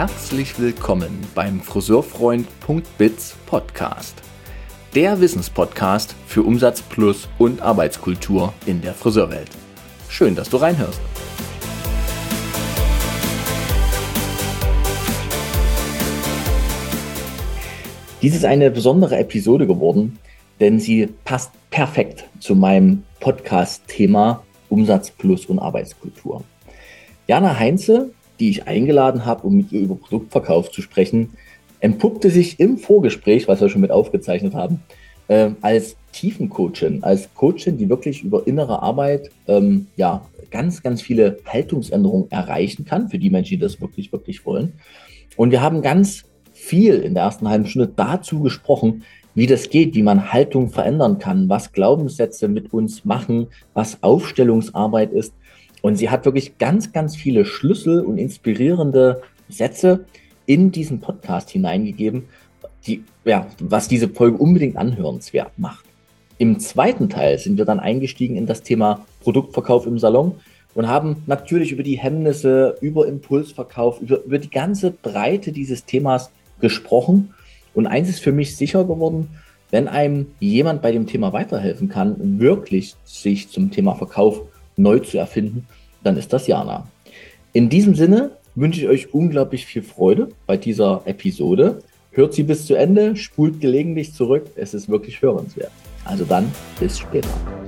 Herzlich willkommen beim Friseurfreund.biz Podcast. Der Wissenspodcast für Umsatz plus und Arbeitskultur in der Friseurwelt. Schön, dass du reinhörst. Dies ist eine besondere Episode geworden, denn sie passt perfekt zu meinem Podcast-Thema Umsatz plus und Arbeitskultur. Jana Heinze, die ich eingeladen habe, um mit ihr über Produktverkauf zu sprechen, entpuppte sich im Vorgespräch, was wir schon mit aufgezeichnet haben, als Tiefencoachin, als Coachin, die wirklich über innere Arbeit ganz, ganz viele Haltungsänderungen erreichen kann, für die Menschen, die das wirklich, wirklich wollen. Und wir haben ganz viel in der ersten halben Stunde dazu gesprochen, wie das geht, wie man Haltung verändern kann, was Glaubenssätze mit uns machen, was Aufstellungsarbeit ist. Und sie hat wirklich ganz, ganz viele Schlüssel und inspirierende Sätze in diesen Podcast hineingegeben, was diese Folge unbedingt anhörenswert macht. Im zweiten Teil sind wir dann eingestiegen in das Thema Produktverkauf im Salon und haben natürlich über die Hemmnisse, über Impulsverkauf, über die ganze Breite dieses Themas gesprochen. Und eins ist für mich sicher geworden: Wenn einem jemand bei dem Thema weiterhelfen kann, wirklich sich zum Thema Verkauf neu zu erfinden, dann ist das Jana. In diesem Sinne wünsche ich euch unglaublich viel Freude bei dieser Episode. Hört sie bis zu Ende, spult gelegentlich zurück. Es ist wirklich hörenswert. Also dann, bis später.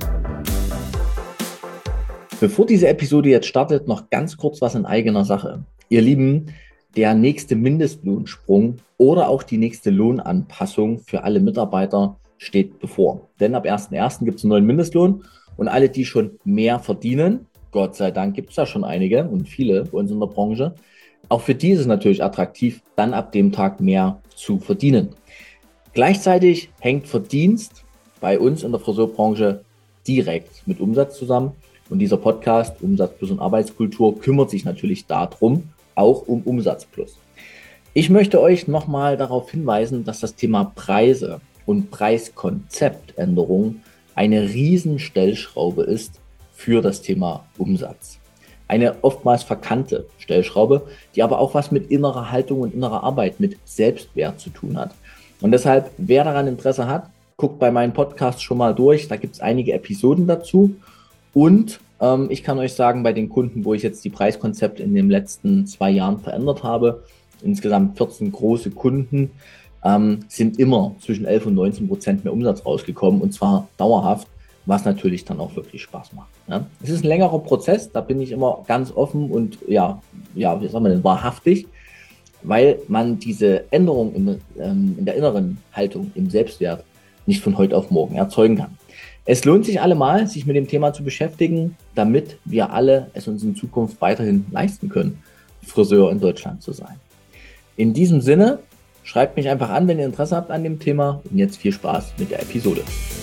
Bevor diese Episode jetzt startet, noch ganz kurz was in eigener Sache. Ihr Lieben, der nächste Mindestlohnsprung oder auch die nächste Lohnanpassung für alle Mitarbeiter steht bevor. Denn ab 1.1. gibt es einen neuen Mindestlohn und alle, die schon mehr verdienen, Gott sei Dank gibt es da schon einige und viele bei uns in der Branche, auch für die ist es natürlich attraktiv, dann ab dem Tag mehr zu verdienen. Gleichzeitig hängt Verdienst bei uns in der Friseurbranche direkt mit Umsatz zusammen. Und dieser Podcast Umsatz plus und Arbeitskultur kümmert sich natürlich darum, auch um Umsatz plus. Ich möchte euch nochmal darauf hinweisen, dass das Thema Preise und Preiskonzeptänderung eine Riesenstellschraube ist für das Thema Umsatz. Eine oftmals verkannte Stellschraube, die aber auch was mit innerer Haltung und innerer Arbeit, mit Selbstwert zu tun hat. Und deshalb, wer daran Interesse hat, guckt bei meinen Podcasts schon mal durch. Da gibt es einige Episoden dazu. Und ich kann euch sagen, bei den Kunden, wo ich jetzt die Preiskonzepte in den letzten 2 Jahren verändert habe, insgesamt 14 große Kunden, sind immer zwischen 11 und 19% mehr Umsatz rausgekommen, und zwar dauerhaft, was natürlich dann auch wirklich Spaß macht. Ja? Es ist ein längerer Prozess, da bin ich immer ganz offen und wie sagen wir denn, wahrhaftig, weil man diese Änderung in der inneren Haltung, im Selbstwert, nicht von heute auf morgen erzeugen kann. Es lohnt sich allemal, sich mit dem Thema zu beschäftigen, damit wir alle es uns in Zukunft weiterhin leisten können, Friseur in Deutschland zu sein. In diesem Sinne, schreibt mich einfach an, wenn ihr Interesse habt an dem Thema, und jetzt viel Spaß mit der Episode.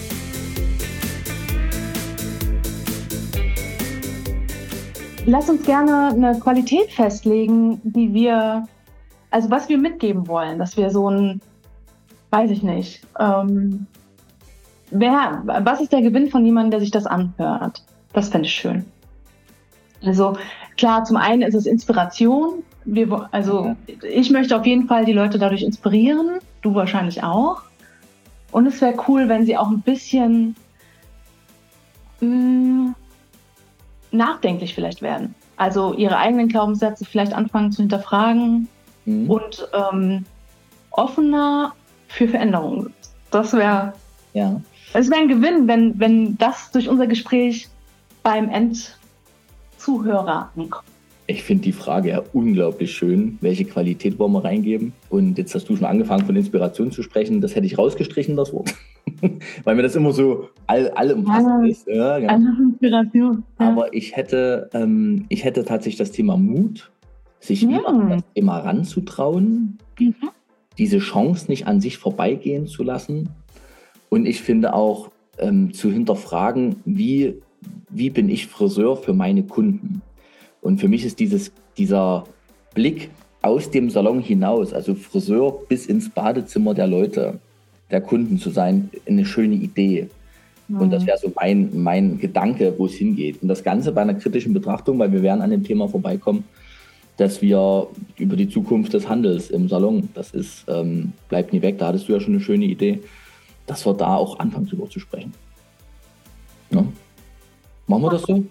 Lass uns gerne eine Qualität festlegen, was wir mitgeben wollen, dass wir so ein, weiß ich nicht, was ist der Gewinn von jemandem, der sich das anhört? Das fände ich schön. Also klar, zum einen ist es Inspiration. Ich möchte auf jeden Fall die Leute dadurch inspirieren, du wahrscheinlich auch. Und es wäre cool, wenn sie auch ein bisschen nachdenklich vielleicht werden. Also ihre eigenen Glaubenssätze vielleicht anfangen zu hinterfragen und offener für Veränderungen. Das wäre ein Gewinn, wenn das durch unser Gespräch beim Endzuhörer ankommt. Ich finde die Frage ja unglaublich schön. Welche Qualität wollen wir reingeben? Und jetzt hast du schon angefangen, von Inspiration zu sprechen. Das hätte ich rausgestrichen, das Wort. Weil mir das immer so allumfassend ist. Ja, genau. Inspiration. Ja. Aber ich hätte tatsächlich das Thema Mut, sich wieder an das Thema ranzutrauen, diese Chance nicht an sich vorbeigehen zu lassen. Und ich finde auch zu hinterfragen, wie bin ich Friseur für meine Kunden? Und für mich ist dieser Blick aus dem Salon hinaus, also Friseur bis ins Badezimmer der Leute, der Kunden zu sein, eine schöne Idee. Und das wäre so mein Gedanke, wo es hingeht. Und das Ganze bei einer kritischen Betrachtung, weil wir werden an dem Thema vorbeikommen, dass wir über die Zukunft des Handels im Salon, das ist, bleibt nie weg, da hattest du ja schon eine schöne Idee, dass wir da auch anfangen drüber zu sprechen. Ja? Machen wir das so?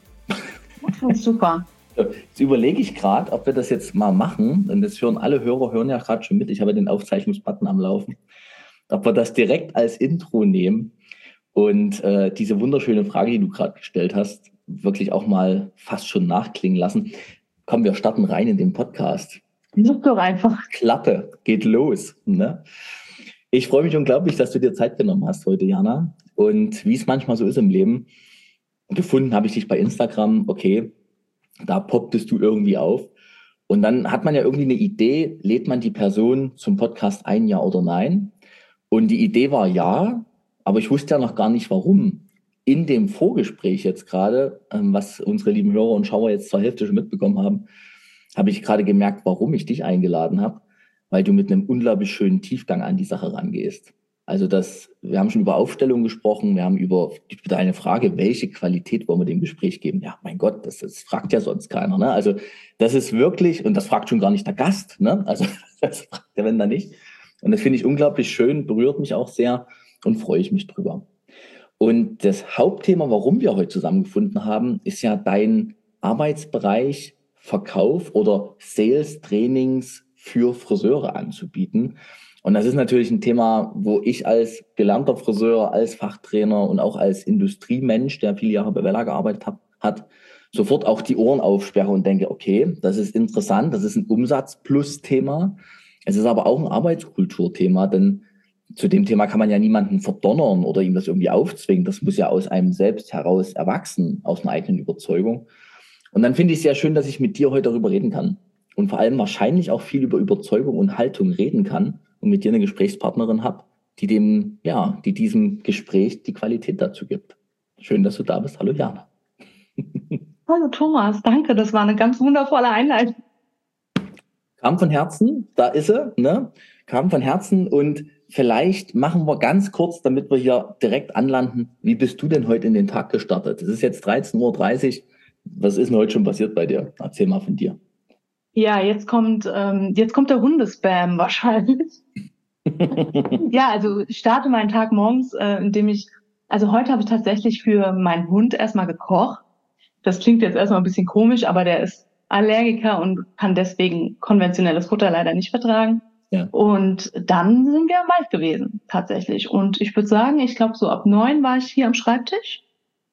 Super. Jetzt überlege ich gerade, ob wir das jetzt mal machen, und das hören alle Hörer, hören ja gerade schon mit, ich habe ja den Aufzeichnungsbutton am Laufen, ob wir das direkt als Intro nehmen und diese wunderschöne Frage, die du gerade gestellt hast, wirklich auch mal fast schon nachklingen lassen. Komm, wir starten rein in den Podcast. Such doch einfach. Klappe, geht los. Ne? Ich freue mich unglaublich, dass du dir Zeit genommen hast heute, Jana. Und wie es manchmal so ist im Leben, gefunden habe ich dich bei Instagram, okay, da popptest du irgendwie auf. Und dann hat man ja irgendwie eine Idee, lädt man die Person zum Podcast ein, ja oder nein? Und die Idee war ja, aber ich wusste ja noch gar nicht, warum. In dem Vorgespräch jetzt gerade, was unsere lieben Hörer und Schauer jetzt zur Hälfte schon mitbekommen haben, habe ich gerade gemerkt, warum ich dich eingeladen habe, weil du mit einem unglaublich schönen Tiefgang an die Sache rangehst. Also wir haben schon über Aufstellung gesprochen, wir haben über deine Frage, welche Qualität wollen wir dem Gespräch geben? Ja, mein Gott, das fragt ja sonst keiner. Ne? Also das ist wirklich, und das fragt schon gar nicht der Gast, ne? Also das fragt der Wenn da nicht. Und das finde ich unglaublich schön, berührt mich auch sehr und freue ich mich drüber. Und das Hauptthema, warum wir heute zusammengefunden haben, ist ja dein Arbeitsbereich Verkauf oder Sales-Trainings für Friseure anzubieten. Und das ist natürlich ein Thema, wo ich als gelernter Friseur, als Fachtrainer und auch als Industriemensch, der viele Jahre bei Wella gearbeitet hat, sofort auch die Ohren aufsperre und denke, okay, das ist interessant, das ist ein Umsatz-Plus-Thema. Es ist aber auch ein Arbeitskulturthema, denn zu dem Thema kann man ja niemanden verdonnern oder ihm das irgendwie aufzwingen. Das muss ja aus einem selbst heraus erwachsen, aus einer eigenen Überzeugung. Und dann finde ich es sehr schön, dass ich mit dir heute darüber reden kann. Und vor allem wahrscheinlich auch viel über Überzeugung und Haltung reden kann und mit dir eine Gesprächspartnerin habe, die diesem Gespräch die Qualität dazu gibt. Schön, dass du da bist. Hallo Jana. Hallo Thomas, danke, das war eine ganz wundervolle Einleitung. Kam von Herzen, da ist sie, ne? Kam von Herzen und vielleicht machen wir ganz kurz, damit wir hier direkt anlanden. Wie bist du denn heute in den Tag gestartet? Es ist jetzt 13:30 Uhr. Was ist denn heute schon passiert bei dir? Erzähl mal von dir. Ja, jetzt kommt der Hundespam wahrscheinlich. Ja, also ich starte meinen Tag morgens, also heute habe ich tatsächlich für meinen Hund erstmal gekocht. Das klingt jetzt erstmal ein bisschen komisch, aber der ist Allergiker und kann deswegen konventionelles Futter leider nicht vertragen. Ja. Und dann sind wir im Wald gewesen, tatsächlich. Und ich würde sagen, ich glaube, so ab 9 war ich hier am Schreibtisch.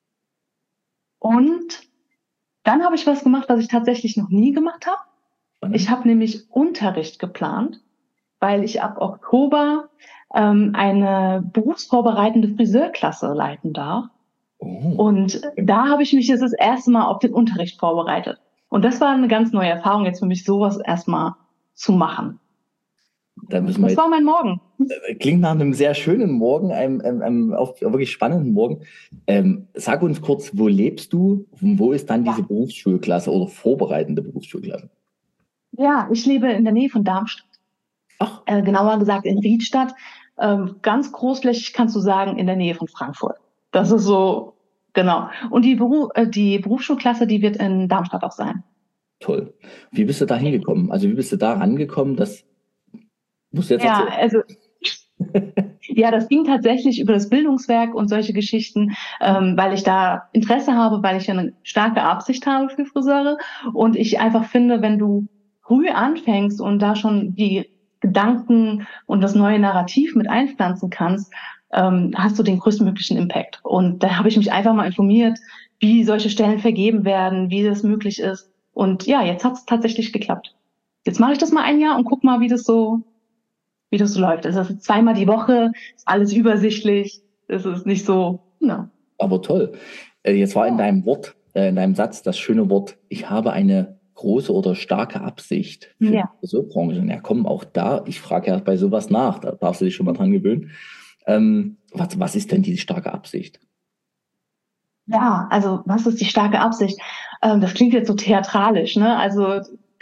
Und dann habe ich was gemacht, was ich tatsächlich noch nie gemacht habe. Ich habe nämlich Unterricht geplant, weil ich ab Oktober eine berufsvorbereitende Friseurklasse leiten darf. Oh. Und da habe ich mich jetzt das erste Mal auf den Unterricht vorbereitet. Und das war eine ganz neue Erfahrung jetzt für mich, sowas erstmal zu machen. Das war mein Morgen. Klingt nach einem sehr schönen Morgen, einem wirklich spannenden Morgen. Sag uns kurz, wo lebst du? Wo ist dann diese Berufsschulklasse oder vorbereitende Berufsschulklasse? Ja, ich lebe in der Nähe von Darmstadt. Ach. Genauer gesagt in Riedstadt. Ganz großflächig kannst du sagen, in der Nähe von Frankfurt. Das ist so, genau. Und die Berufsschulklasse, die wird in Darmstadt auch sein. Toll. Wie bist du da hingekommen? Also wie bist du da rangekommen? Das musst du jetzt erzählen. Ja, das ging tatsächlich über das Bildungswerk und solche Geschichten, weil ich da Interesse habe, weil ich eine starke Absicht habe für Friseure. Und ich einfach finde, wenn du früh anfängst und da schon die Gedanken und das neue Narrativ mit einpflanzen kannst, hast du den größtmöglichen Impact. Und da habe ich mich einfach mal informiert, wie solche Stellen vergeben werden, wie das möglich ist. Und ja, jetzt hat es tatsächlich geklappt. Jetzt mache ich das mal ein Jahr und guck mal, wie das so läuft. Es ist 2-mal die Woche, ist alles übersichtlich, es ist nicht so, ja. Aber toll. Jetzt war in deinem Satz das schöne Wort, ich habe eine große oder starke Absicht für die Friseurbranche. Ja, komm, auch da, ich frage ja bei sowas nach, da darfst du dich schon mal dran gewöhnen. Was ist denn diese starke Absicht? Ja, also was ist die starke Absicht? Das klingt jetzt so theatralisch, ne? Also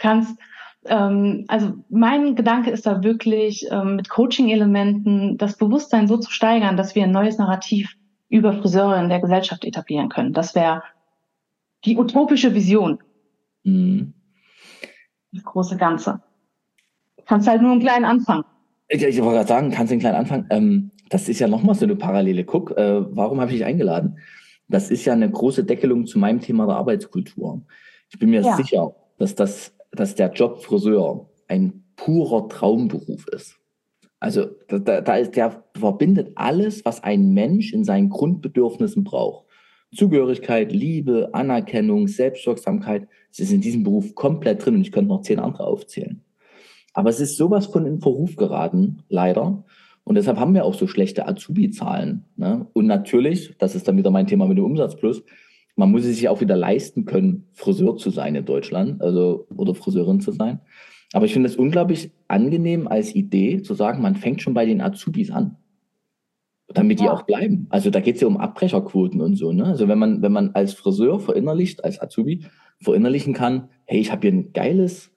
mein Gedanke ist da wirklich, mit Coaching-Elementen das Bewusstsein so zu steigern, dass wir ein neues Narrativ über Friseure in der Gesellschaft etablieren können. Das wäre die utopische Vision. Mhm. das große Ganze. Kannst halt nur einen kleinen anfangen. Ich wollte gerade sagen, kannst du einen kleinen anfangen. Das ist ja nochmal so eine Parallele. Guck, warum habe ich dich eingeladen? Das ist ja eine große Deckelung zu meinem Thema der Arbeitskultur. Ich bin mir sicher, dass der Job Friseur ein purer Traumberuf ist. Also der verbindet alles, was ein Mensch in seinen Grundbedürfnissen braucht. Zugehörigkeit, Liebe, Anerkennung, Selbstwirksamkeit. Es ist in diesem Beruf komplett drin und ich könnte noch 10 andere aufzählen. Aber es ist sowas von in Verruf geraten, leider. Und deshalb haben wir auch so schlechte Azubi-Zahlen. Ne? Und natürlich, das ist dann wieder mein Thema mit dem Umsatzplus, man muss es sich auch wieder leisten können, Friseur zu sein in Deutschland, also oder Friseurin zu sein. Aber ich finde es unglaublich angenehm als Idee zu sagen, man fängt schon bei den Azubis an, damit die auch bleiben. Also da geht es ja um Abbrecherquoten und so. Ne? Also wenn man als Friseur verinnerlicht, als Azubi verinnerlichen kann, hey, ich habe hier ein geiles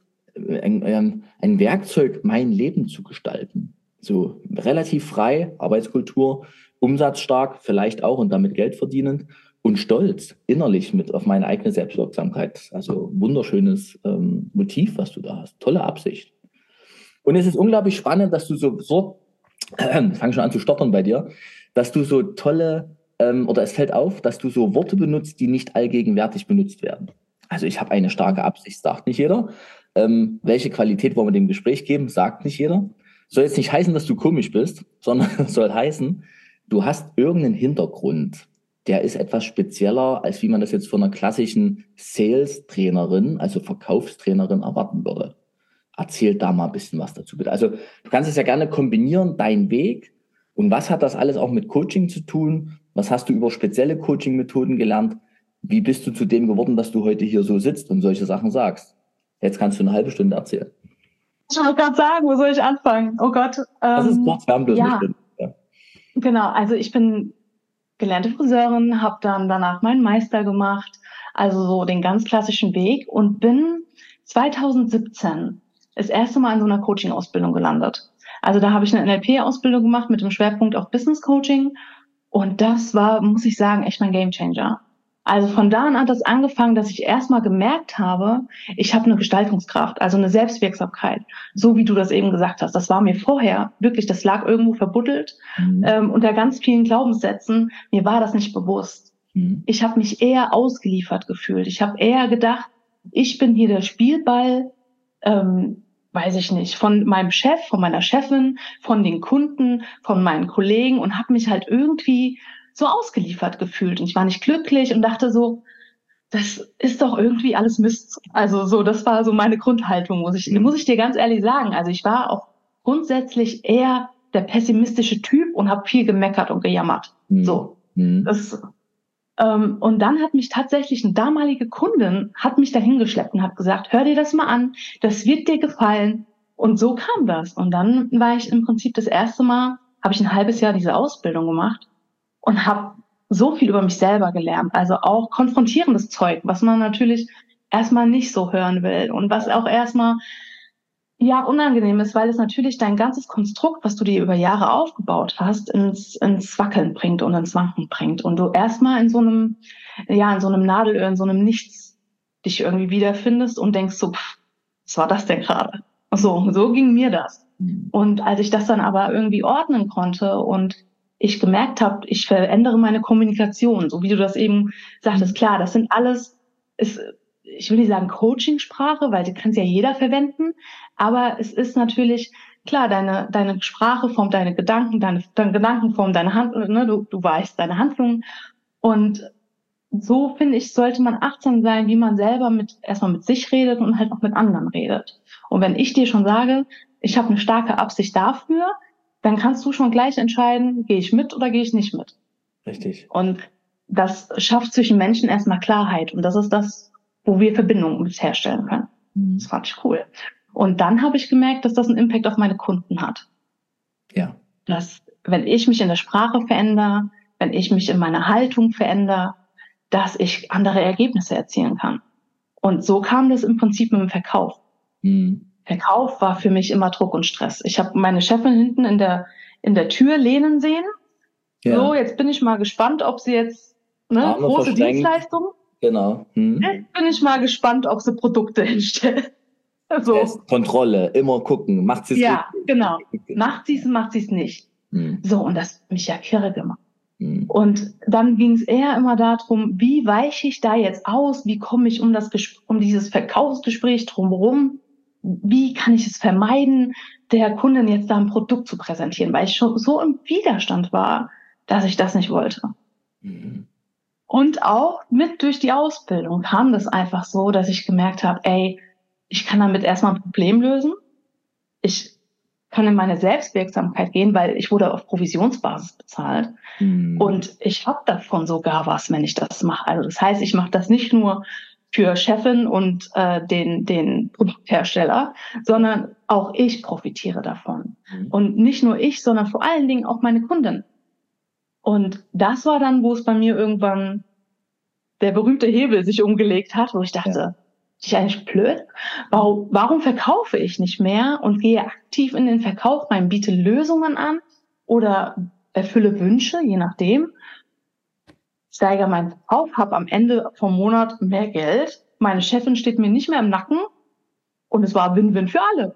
ein Werkzeug, mein Leben zu gestalten. So relativ frei, Arbeitskultur, umsatzstark, vielleicht auch und damit Geld verdienend und stolz innerlich mit auf meine eigene Selbstwirksamkeit. Also wunderschönes Motiv, was du da hast. Tolle Absicht. Und es ist unglaublich spannend, dass du fang schon an zu stottern bei dir, dass du so tolle, oder es fällt auf, dass du so Worte benutzt, die nicht allgegenwärtig benutzt werden. Also ich habe eine starke Absicht, sagt nicht jeder. Welche Qualität wollen wir dem Gespräch geben, sagt nicht jeder. Soll jetzt nicht heißen, dass du komisch bist, sondern soll heißen, du hast irgendeinen Hintergrund, der ist etwas spezieller, als wie man das jetzt von einer klassischen Sales-Trainerin, also Verkaufstrainerin erwarten würde. Erzähl da mal ein bisschen was dazu, bitte. Also du kannst es ja gerne kombinieren, dein Weg und was hat das alles auch mit Coaching zu tun? Was hast du über spezielle Coaching-Methoden gelernt? Wie bist du zu dem geworden, dass du heute hier so sitzt und solche Sachen sagst? Jetzt kannst du eine halbe Stunde erzählen. Ich wollte gerade sagen, wo soll ich anfangen? Oh Gott. Das ist kurz, wir haben bloß eine Stunde. Ja. Genau, also ich bin gelernte Friseurin, habe dann danach meinen Meister gemacht, also so den ganz klassischen Weg und bin 2017 das erste Mal in so einer Coaching-Ausbildung gelandet. Also da habe ich eine NLP-Ausbildung gemacht mit dem Schwerpunkt auf Business Coaching und das war, muss ich sagen, echt mein Gamechanger. Also von da an hat das angefangen, dass ich erstmal gemerkt habe, ich habe eine Gestaltungskraft, also eine Selbstwirksamkeit, so wie du das eben gesagt hast. Das war mir vorher wirklich, das lag irgendwo verbuddelt unter ganz vielen Glaubenssätzen. Mir war das nicht bewusst. Ich habe mich eher ausgeliefert gefühlt. Ich habe eher gedacht, ich bin hier der Spielball, weiß ich nicht, von meinem Chef, von meiner Chefin, von den Kunden, von meinen Kollegen und habe mich halt irgendwie so ausgeliefert gefühlt und ich war nicht glücklich und dachte so, das ist doch irgendwie alles Mist. Also so, das war so meine Grundhaltung, muss ich dir ganz ehrlich sagen. Also ich war auch grundsätzlich eher der pessimistische Typ und habe viel gemeckert und gejammert. So. Das, und dann hat mich tatsächlich eine damalige Kundin, hat mich dahin geschleppt und hat gesagt, hör dir das mal an, das wird dir gefallen. Und so kam das. Und dann war ich im Prinzip das erste Mal, habe ich ein halbes Jahr diese Ausbildung gemacht und habe so viel über mich selber gelernt, also auch konfrontierendes Zeug, was man natürlich erstmal nicht so hören will und was auch erstmal ja unangenehm ist, weil es natürlich dein ganzes Konstrukt, was du dir über Jahre aufgebaut hast, ins Wackeln bringt und ins Wanken bringt und du erstmal in so einem Nadelöhr, in so einem Nichts dich irgendwie wiederfindest und denkst so, was war das denn gerade? So ging mir das. Und als ich das dann aber irgendwie ordnen konnte und ich gemerkt habe, ich verändere meine Kommunikation, so wie du das eben sagtest. Klar, das sind alles, ich will nicht sagen Coachingsprache, weil die kann ja jeder verwenden, aber es ist natürlich, klar, deine Sprache formt deine Gedanken, deine Gedanken formen deine Handlungen, ne? Du weißt deine Handlungen und so, finde ich, sollte man achtsam sein, wie man selber erstmal mit sich redet und halt auch mit anderen redet. Und wenn ich dir schon sage, ich habe eine starke Absicht dafür, dann kannst du schon gleich entscheiden, gehe ich mit oder gehe ich nicht mit. Richtig. Und das schafft zwischen Menschen erstmal Klarheit. Und das ist das, wo wir Verbindungen mit herstellen können. Das fand ich cool. Und dann habe ich gemerkt, dass das einen Impact auf meine Kunden hat. Ja. Dass, wenn ich mich in der Sprache verändere, wenn ich mich in meiner Haltung verändere, dass ich andere Ergebnisse erzielen kann. Und so kam das im Prinzip mit dem Verkauf. Verkauf war für mich immer Druck und Stress. Ich habe meine Chefin hinten in der Tür lehnen sehen. Ja. So, jetzt bin ich mal gespannt, ob sie jetzt große Dienstleistungen. Genau. Jetzt bin ich mal gespannt, ob sie Produkte hinstellt. So. Kontrolle, immer gucken, macht sie es Ja, richtig? genau. Macht sie es nicht. So, und das hat mich ja kirre gemacht. Und dann ging es eher immer darum, wie weiche ich da jetzt aus? Wie komme ich um dieses Verkaufsgespräch drumherum? Wie kann ich es vermeiden, der Kundin jetzt da ein Produkt zu präsentieren? Weil ich schon so im Widerstand war, dass ich das nicht wollte. Und auch mit durch die Ausbildung kam das einfach so, dass ich gemerkt habe, ey, ich kann damit erstmal ein Problem lösen. Ich kann in meine Selbstwirksamkeit gehen, weil ich wurde auf Provisionsbasis bezahlt. Und ich habe davon sogar was, wenn ich das mache. Also das heißt, ich mache das nicht nur für Chefin und den Produkthersteller, sondern auch ich profitiere davon. Und nicht nur ich, sondern vor allen Dingen auch meine Kunden. Und das war dann, wo es bei mir irgendwann der berühmte Hebel sich umgelegt hat, wo ich dachte, ist eigentlich blöd? Warum verkaufe ich nicht mehr und gehe aktiv in den Verkauf rein, biete Lösungen an oder erfülle Wünsche, je nachdem, steigere meinen Verkauf, habe am Ende vom Monat mehr Geld, meine Chefin steht mir nicht mehr im Nacken und es war Win-Win für alle.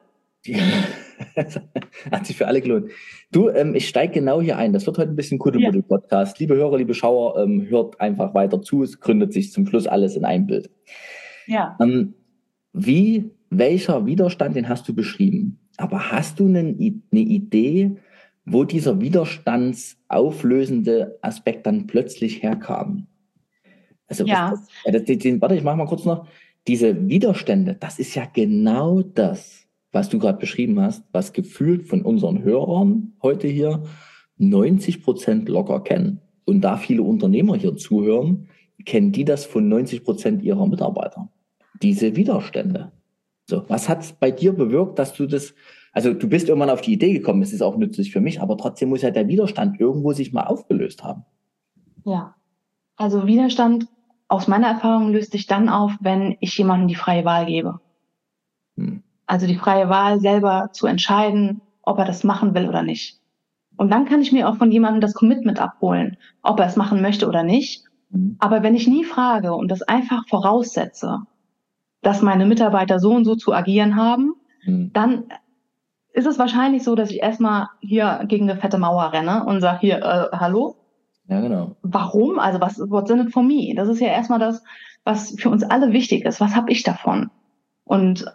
Hat sich für alle gelohnt. Du, ich steige genau hier ein. Das wird heute ein bisschen Kuddelmuddel-Podcast. Liebe Hörer, liebe Schauer, hört einfach weiter zu. Es gründet sich zum Schluss alles in ein Bild. Ja. Welcher Widerstand, den hast du beschrieben? Aber hast du eine Idee, wo dieser widerstandsauflösende Aspekt dann plötzlich herkam? Also, warte, ich mache mal kurz noch. Diese Widerstände, das ist ja genau das, was du gerade beschrieben hast, was gefühlt von unseren Hörern heute hier 90% locker kennen. Und da viele Unternehmer hier zuhören, kennen die das von 90% ihrer Mitarbeiter. Diese Widerstände. So, was hat es bei dir bewirkt, dass du das, also du bist irgendwann auf die Idee gekommen, es ist auch nützlich für mich, aber trotzdem muss ja der Widerstand irgendwo sich mal aufgelöst haben. Ja, also Widerstand aus meiner Erfahrung löst sich dann auf, wenn ich jemandem die freie Wahl gebe. Also die freie Wahl, selber zu entscheiden, ob er das machen will oder nicht. Und dann kann ich mir auch von jemandem das Commitment abholen, ob er es machen möchte oder nicht. Aber wenn ich nie frage und das einfach voraussetze, dass meine Mitarbeiter so und so zu agieren haben, dann ist es wahrscheinlich so, dass ich erstmal hier gegen eine fette Mauer renne und sage, hier, hallo? Ja, genau. Warum? Also what's in it for me? Das ist ja erstmal das, was für uns alle wichtig ist. Was habe ich davon? Und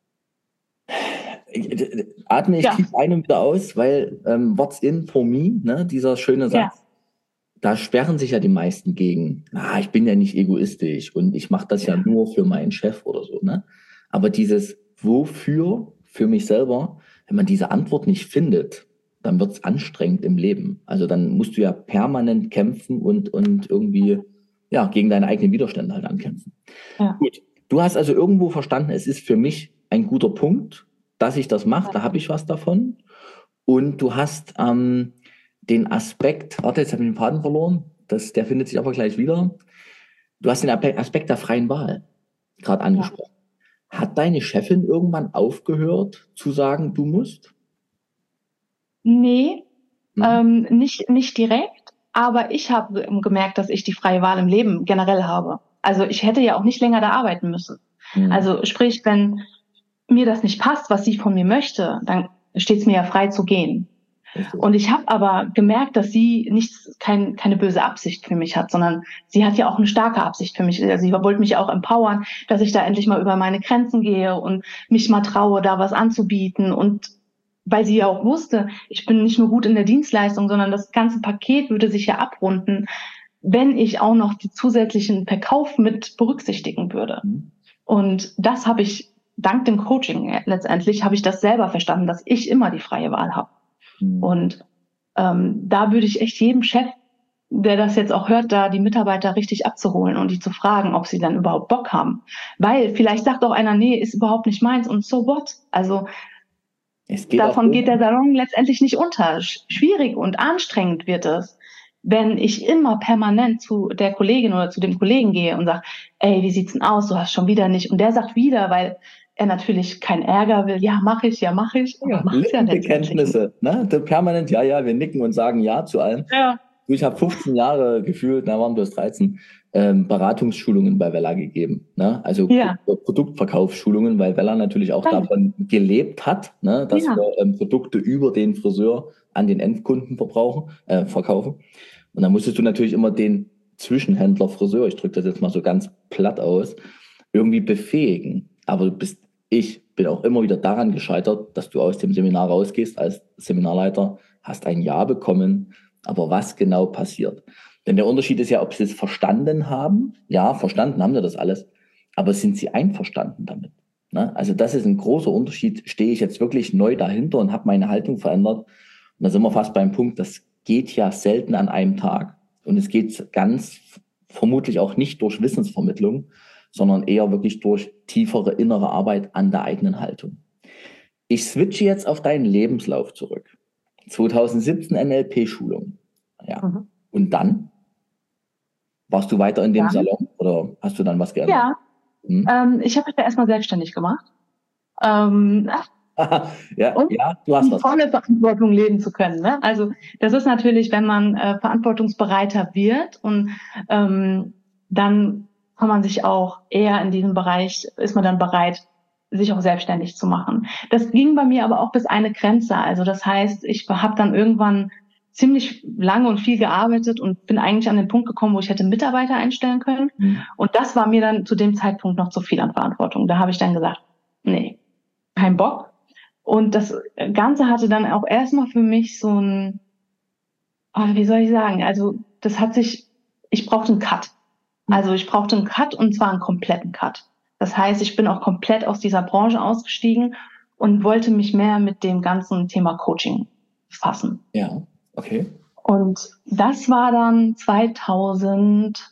atme ich tief ein und wieder aus, weil what's in for me, ne, dieser schöne Satz, da sperren sich ja die meisten gegen. Ich bin ja nicht egoistisch und ich mache das ja nur für meinen Chef oder so, ne? Aber dieses wofür für mich selber, wenn man diese Antwort nicht findet, dann wird's anstrengend im Leben. Also dann musst du ja permanent kämpfen und irgendwie gegen deine eigenen Widerstände halt ankämpfen. Ja. Gut, du hast also irgendwo verstanden, es ist für mich ein guter Punkt, dass ich das mache, da habe ich was davon. Und du hast den Aspekt, warte, jetzt habe ich den Faden verloren, der findet sich aber gleich wieder. Du hast den Aspekt der freien Wahl gerade angesprochen. Hat deine Chefin irgendwann aufgehört zu sagen, du musst? Nee, nicht direkt, aber ich habe gemerkt, dass ich die freie Wahl im Leben generell habe. Also ich hätte ja auch nicht länger da arbeiten müssen. Also sprich, wenn mir das nicht passt, was sie von mir möchte, dann steht es mir ja frei zu gehen. Und ich habe aber gemerkt, dass sie keine böse Absicht für mich hat, sondern sie hat ja auch eine starke Absicht für mich. Also sie wollte mich auch empowern, dass ich da endlich mal über meine Grenzen gehe und mich mal traue, da was anzubieten. Und weil sie ja auch wusste, ich bin nicht nur gut in der Dienstleistung, sondern das ganze Paket würde sich ja abrunden, wenn ich auch noch die zusätzlichen Verkauf mit berücksichtigen würde. Und das habe ich, dank dem Coaching letztendlich, habe ich das selber verstanden, dass ich immer die freie Wahl habe. Und da würde ich echt jedem Chef, der das jetzt auch hört, da die Mitarbeiter richtig abzuholen und die zu fragen, ob sie dann überhaupt Bock haben. Weil vielleicht sagt auch einer, nee, ist überhaupt nicht meins und so what? Also davon geht der Salon letztendlich nicht unter. Schwierig und anstrengend wird es, wenn ich immer permanent zu der Kollegin oder zu dem Kollegen gehe und sage, ey, wie sieht's denn aus? Du hast schon wieder nicht. Und der sagt wieder, weil er natürlich keinen Ärger will. Ja, mache ich. Lippenbekenntnisse, ne? Permanent, wir nicken und sagen Ja zu allem. Ja. Ich habe 15 Jahre gefühlt, na waren bloß 13, Beratungsschulungen bei Vella gegeben. Ne? Also Ja, Produktverkaufsschulungen, weil Vella natürlich auch toll. davon gelebt hat, ne? Dass Ja, wir Produkte über den Friseur an den Endkunden verkaufen. Und dann musstest du natürlich immer den Zwischenhändler Friseur, ich drücke das jetzt mal so ganz platt aus, irgendwie befähigen. Aber ich bin auch immer wieder daran gescheitert, dass du aus dem Seminar rausgehst als Seminarleiter, hast ein Ja bekommen, aber was genau passiert? Denn der Unterschied ist ja, ob sie es verstanden haben. Ja, verstanden haben sie das alles, aber sind sie einverstanden damit? Ne? Also das ist ein großer Unterschied. Stehe ich jetzt wirklich neu dahinter und habe meine Haltung verändert? Und da sind wir fast beim Punkt, das geht ja selten an einem Tag. Und es geht ganz vermutlich auch nicht durch Wissensvermittlung, sondern eher wirklich durch tiefere innere Arbeit an der eigenen Haltung. Ich switche jetzt auf deinen Lebenslauf zurück. 2017 NLP-Schulung. Ja. mhm. Und dann? Warst du weiter in dem Dann, Salon oder hast du dann was geändert? ja, Hm? ich habe mich da erstmal selbstständig gemacht. Ähm, Ja, und ja, du hast die was. volle Verantwortung leben zu können. Ne? Also das ist natürlich, wenn man verantwortungsbereiter wird und dann kann man sich auch eher in diesem Bereich, ist man dann bereit, sich auch selbstständig zu machen. Das ging bei mir aber auch bis eine Grenze. Also das heißt, ich habe dann irgendwann ziemlich lange und viel gearbeitet und bin eigentlich an den Punkt gekommen, wo ich hätte Mitarbeiter einstellen können. Hm. Und das war mir dann zu dem Zeitpunkt noch zu viel an Verantwortung. Da habe ich dann gesagt, nee, kein Bock. Und das Ganze hatte dann auch erstmal für mich so ein, wie soll ich sagen, also ich brauchte einen Cut. Also ich brauchte einen Cut und zwar einen kompletten Cut. Das heißt, ich bin auch komplett aus dieser Branche ausgestiegen und wollte mich mehr mit dem ganzen Thema Coaching befassen. Ja, okay. Und das war dann 2019.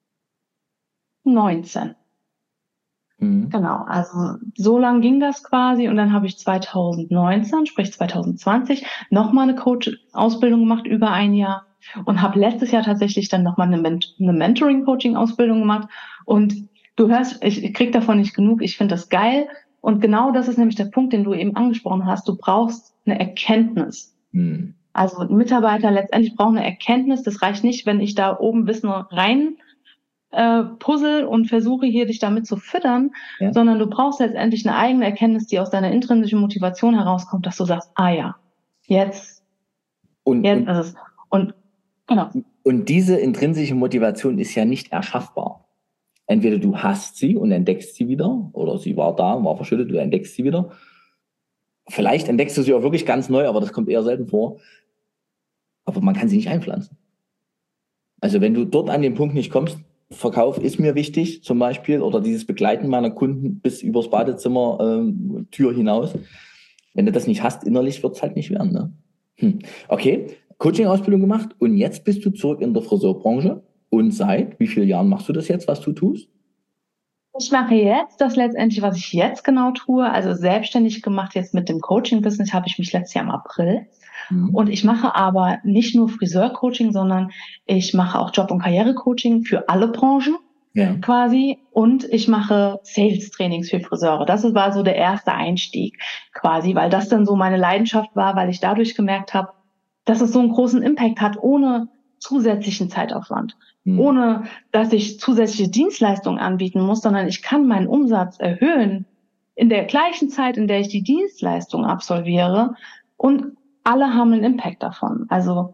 Hm. Genau, also so lang ging das quasi und dann habe ich 2019, sprich 2020, nochmal eine Coach-Ausbildung gemacht, über ein Jahr und habe letztes Jahr tatsächlich dann nochmal eine Mentoring-Coaching-Ausbildung gemacht und du hörst, ich krieg davon nicht genug, ich finde das geil und genau das ist nämlich der Punkt, den du eben angesprochen hast, du brauchst eine Erkenntnis. Hm. Also Mitarbeiter letztendlich brauchen eine Erkenntnis, das reicht nicht, wenn ich da oben Wissen rein puzzle und versuche hier dich damit zu füttern, Ja. sondern du brauchst letztendlich eine eigene Erkenntnis, die aus deiner intrinsischen Motivation herauskommt, dass du sagst, ah ja, jetzt Und, ist es. Und genau. und diese intrinsische Motivation ist ja nicht erschaffbar. Entweder du hast sie und entdeckst sie wieder, oder sie war da, war verschüttet, du entdeckst sie wieder. Vielleicht entdeckst du sie auch wirklich ganz neu, aber das kommt eher selten vor. Aber man kann sie nicht einpflanzen. Also wenn du dort an den Punkt nicht kommst, Verkauf ist mir wichtig zum Beispiel, oder dieses Begleiten meiner Kunden bis übers Badezimmer, Tür hinaus. Wenn du das nicht hast, innerlich wird es halt nicht werden. Ne? Okay, Coaching-Ausbildung gemacht und jetzt bist du zurück in der Friseurbranche. Und seit wie vielen Jahren machst du das jetzt, was du tust? Ich mache jetzt das letztendlich, was ich jetzt genau tue, also selbstständig gemacht jetzt mit dem Coaching-Business, habe ich mich letztes Jahr im April. Und ich mache aber nicht nur Friseur-Coaching, sondern ich mache auch Job- und Karriere-Coaching für alle Branchen quasi. Und ich mache Sales-Trainings für Friseure. Das war so der erste Einstieg quasi, weil das dann so meine Leidenschaft war, weil ich dadurch gemerkt habe, dass es so einen großen Impact hat, ohne zusätzlichen Zeitaufwand. Ohne, dass ich zusätzliche Dienstleistungen anbieten muss, sondern ich kann meinen Umsatz erhöhen in der gleichen Zeit, in der ich die Dienstleistung absolviere und alle haben einen Impact davon. Also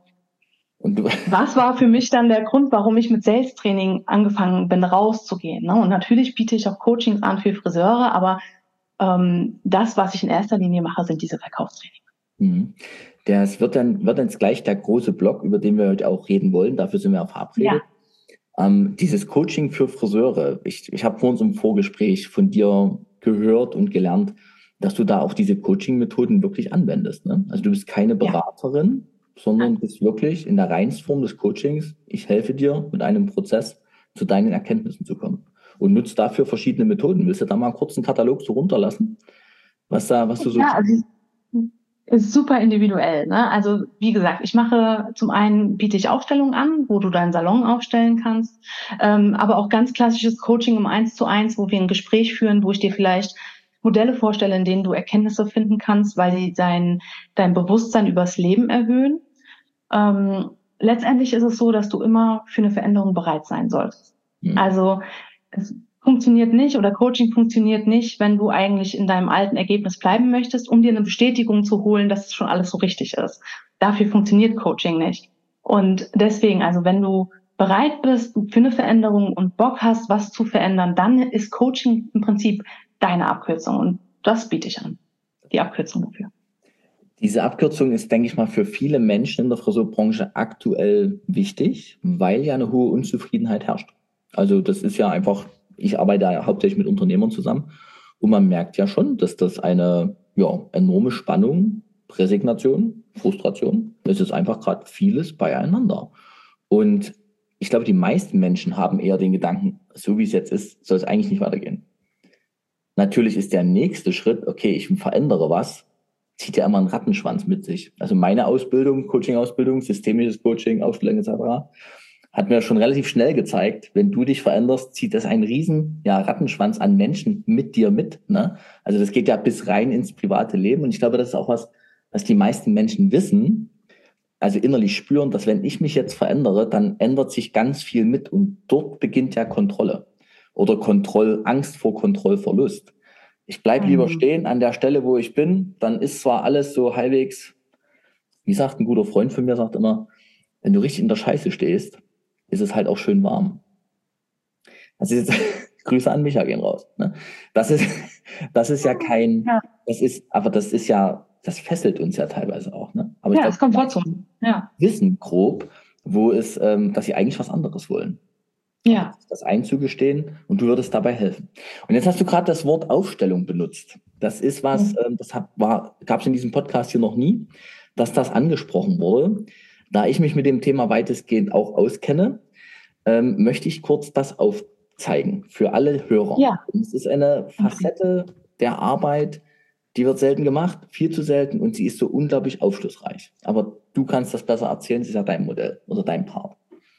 was war für mich dann der Grund, warum ich mit Sales Training angefangen bin, rauszugehen? Ne? Und natürlich biete ich auch Coachings an für Friseure, aber das, was ich in erster Linie mache, sind diese Verkaufstrainings. Das wird dann jetzt gleich der große Block, über den wir heute auch reden wollen. Dafür sind wir auch verabredet. Ja. Dieses Coaching für Friseure. Ich habe vor uns im Vorgespräch von dir gehört und gelernt, dass du da auch diese Coaching-Methoden wirklich anwendest. Ne? Also du bist keine Beraterin, sondern bist wirklich in der Reinform des Coachings. Ich helfe dir mit einem Prozess zu deinen Erkenntnissen zu kommen und nutzt dafür verschiedene Methoden. Willst du da mal einen kurzen Katalog so runterlassen? Was du so... Ja, also ist super individuell. Ne? Also wie gesagt, ich mache zum einen, biete ich Aufstellungen an, wo du deinen Salon aufstellen kannst, aber auch ganz klassisches Coaching im 1:1, wo wir ein Gespräch führen, wo ich dir vielleicht Modelle vorstelle, in denen du Erkenntnisse finden kannst, weil sie dein Bewusstsein übers Leben erhöhen. letztendlich ist es so, dass du immer für eine Veränderung bereit sein solltest. Also es funktioniert nicht oder Coaching funktioniert nicht, wenn du eigentlich in deinem alten Ergebnis bleiben möchtest, um dir eine Bestätigung zu holen, dass es schon alles so richtig ist. Dafür funktioniert Coaching nicht. Und deswegen, also wenn du bereit bist für eine Veränderung und Bock hast, was zu verändern, dann ist Coaching im Prinzip deine Abkürzung. Und das biete ich an, die Abkürzung dafür. Diese Abkürzung ist, denke ich mal, für viele Menschen in der Friseurbranche aktuell wichtig, weil ja eine hohe Unzufriedenheit herrscht. Also das ist ja einfach, ich arbeite ja hauptsächlich mit Unternehmern zusammen und man merkt ja schon, dass das eine enorme Spannung, Resignation, Frustration, es ist einfach gerade vieles beieinander. Und ich glaube, die meisten Menschen haben eher den Gedanken, so wie es jetzt ist, soll es eigentlich nicht weitergehen. Natürlich ist der nächste Schritt, okay, ich verändere was, zieht ja immer einen Rattenschwanz mit sich. Also meine Ausbildung, Coaching-Ausbildung, systemisches Coaching, Ausstellung etc., hat mir schon relativ schnell gezeigt, wenn du dich veränderst, zieht das einen riesen Rattenschwanz an Menschen mit dir mit. Ne? Also das geht ja bis rein ins private Leben. Und ich glaube, das ist auch was die meisten Menschen wissen, also innerlich spüren, dass wenn ich mich jetzt verändere, dann ändert sich ganz viel mit. Und dort beginnt ja Kontrolle oder Angst vor Kontrollverlust. Ich bleibe lieber stehen an der Stelle, wo ich bin. Dann ist zwar alles so halbwegs, wie sagt ein guter Freund von mir, sagt immer, wenn du richtig in der Scheiße stehst, ist es halt auch schön warm. Das ist jetzt, Grüße an Micha gehen raus. Ne? Das ist ja kein, das fesselt uns ja teilweise auch. Ne? Aber ich glaube, es kommt trotzdem. Ja. Wissen grob, dass sie eigentlich was anderes wollen. Ja. Das einzugestehen und du würdest dabei helfen. Und jetzt hast du gerade das Wort Aufstellung benutzt. Das ist was, gab es in diesem Podcast hier noch nie, dass das angesprochen wurde. Da ich mich mit dem Thema weitestgehend auch auskenne, möchte ich kurz das aufzeigen für alle Hörer. Ja. Es ist eine Facette der Arbeit, die wird selten gemacht, viel zu selten und sie ist so unglaublich aufschlussreich. Aber du kannst das besser erzählen, es ist ja dein Modell oder dein Part.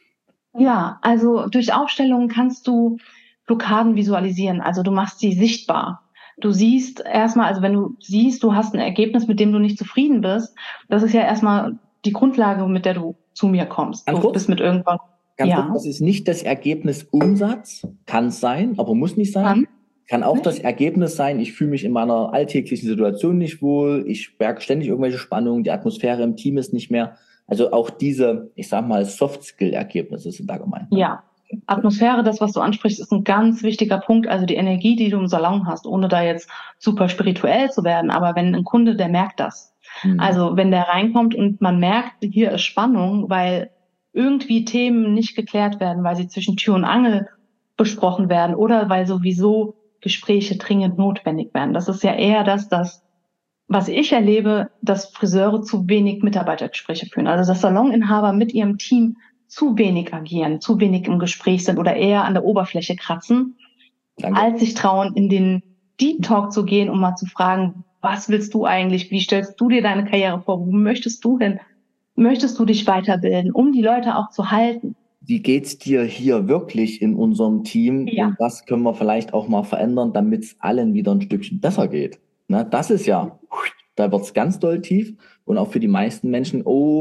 Ja, also durch Aufstellungen kannst du Blockaden visualisieren. Also du machst sie sichtbar. Du siehst erstmal, also wenn du siehst, du hast ein Ergebnis, mit dem du nicht zufrieden bist, das ist ja erstmal die Grundlage, mit der du zu mir kommst. Ganz du kurz? bist mit irgendwann. Ganz kurz, das ist nicht das Ergebnis Umsatz, kann es sein, aber muss nicht sein. Kann auch das Ergebnis sein, ich fühle mich in meiner alltäglichen Situation nicht wohl, ich merke ständig irgendwelche Spannungen, die Atmosphäre im Team ist nicht mehr. Also auch diese, ich sag mal, Soft-Skill-Ergebnisse sind da gemeint. Ja, Atmosphäre, das, was du ansprichst, ist ein ganz wichtiger Punkt. Also die Energie, die du im Salon hast, ohne da jetzt super spirituell zu werden. Aber wenn ein Kunde, der merkt das. Also wenn der reinkommt und man merkt, hier ist Spannung, weil irgendwie Themen nicht geklärt werden, weil sie zwischen Tür und Angel besprochen werden oder weil sowieso Gespräche dringend notwendig werden. Das ist ja eher das, was ich erlebe, dass Friseure zu wenig Mitarbeitergespräche führen. Also dass Saloninhaber mit ihrem Team zu wenig agieren, zu wenig im Gespräch sind oder eher an der Oberfläche kratzen, als sich trauen, in den Deep Talk zu gehen, um mal zu fragen, was willst du eigentlich? Wie stellst du dir deine Karriere vor? Wo möchtest du hin? Möchtest du dich weiterbilden, um die Leute auch zu halten? Wie geht's dir hier wirklich in unserem Team? Ja. Und was können wir vielleicht auch mal verändern, damit es allen wieder ein Stückchen besser geht? Na, das ist ja, da wird's ganz doll tief und auch für die meisten Menschen,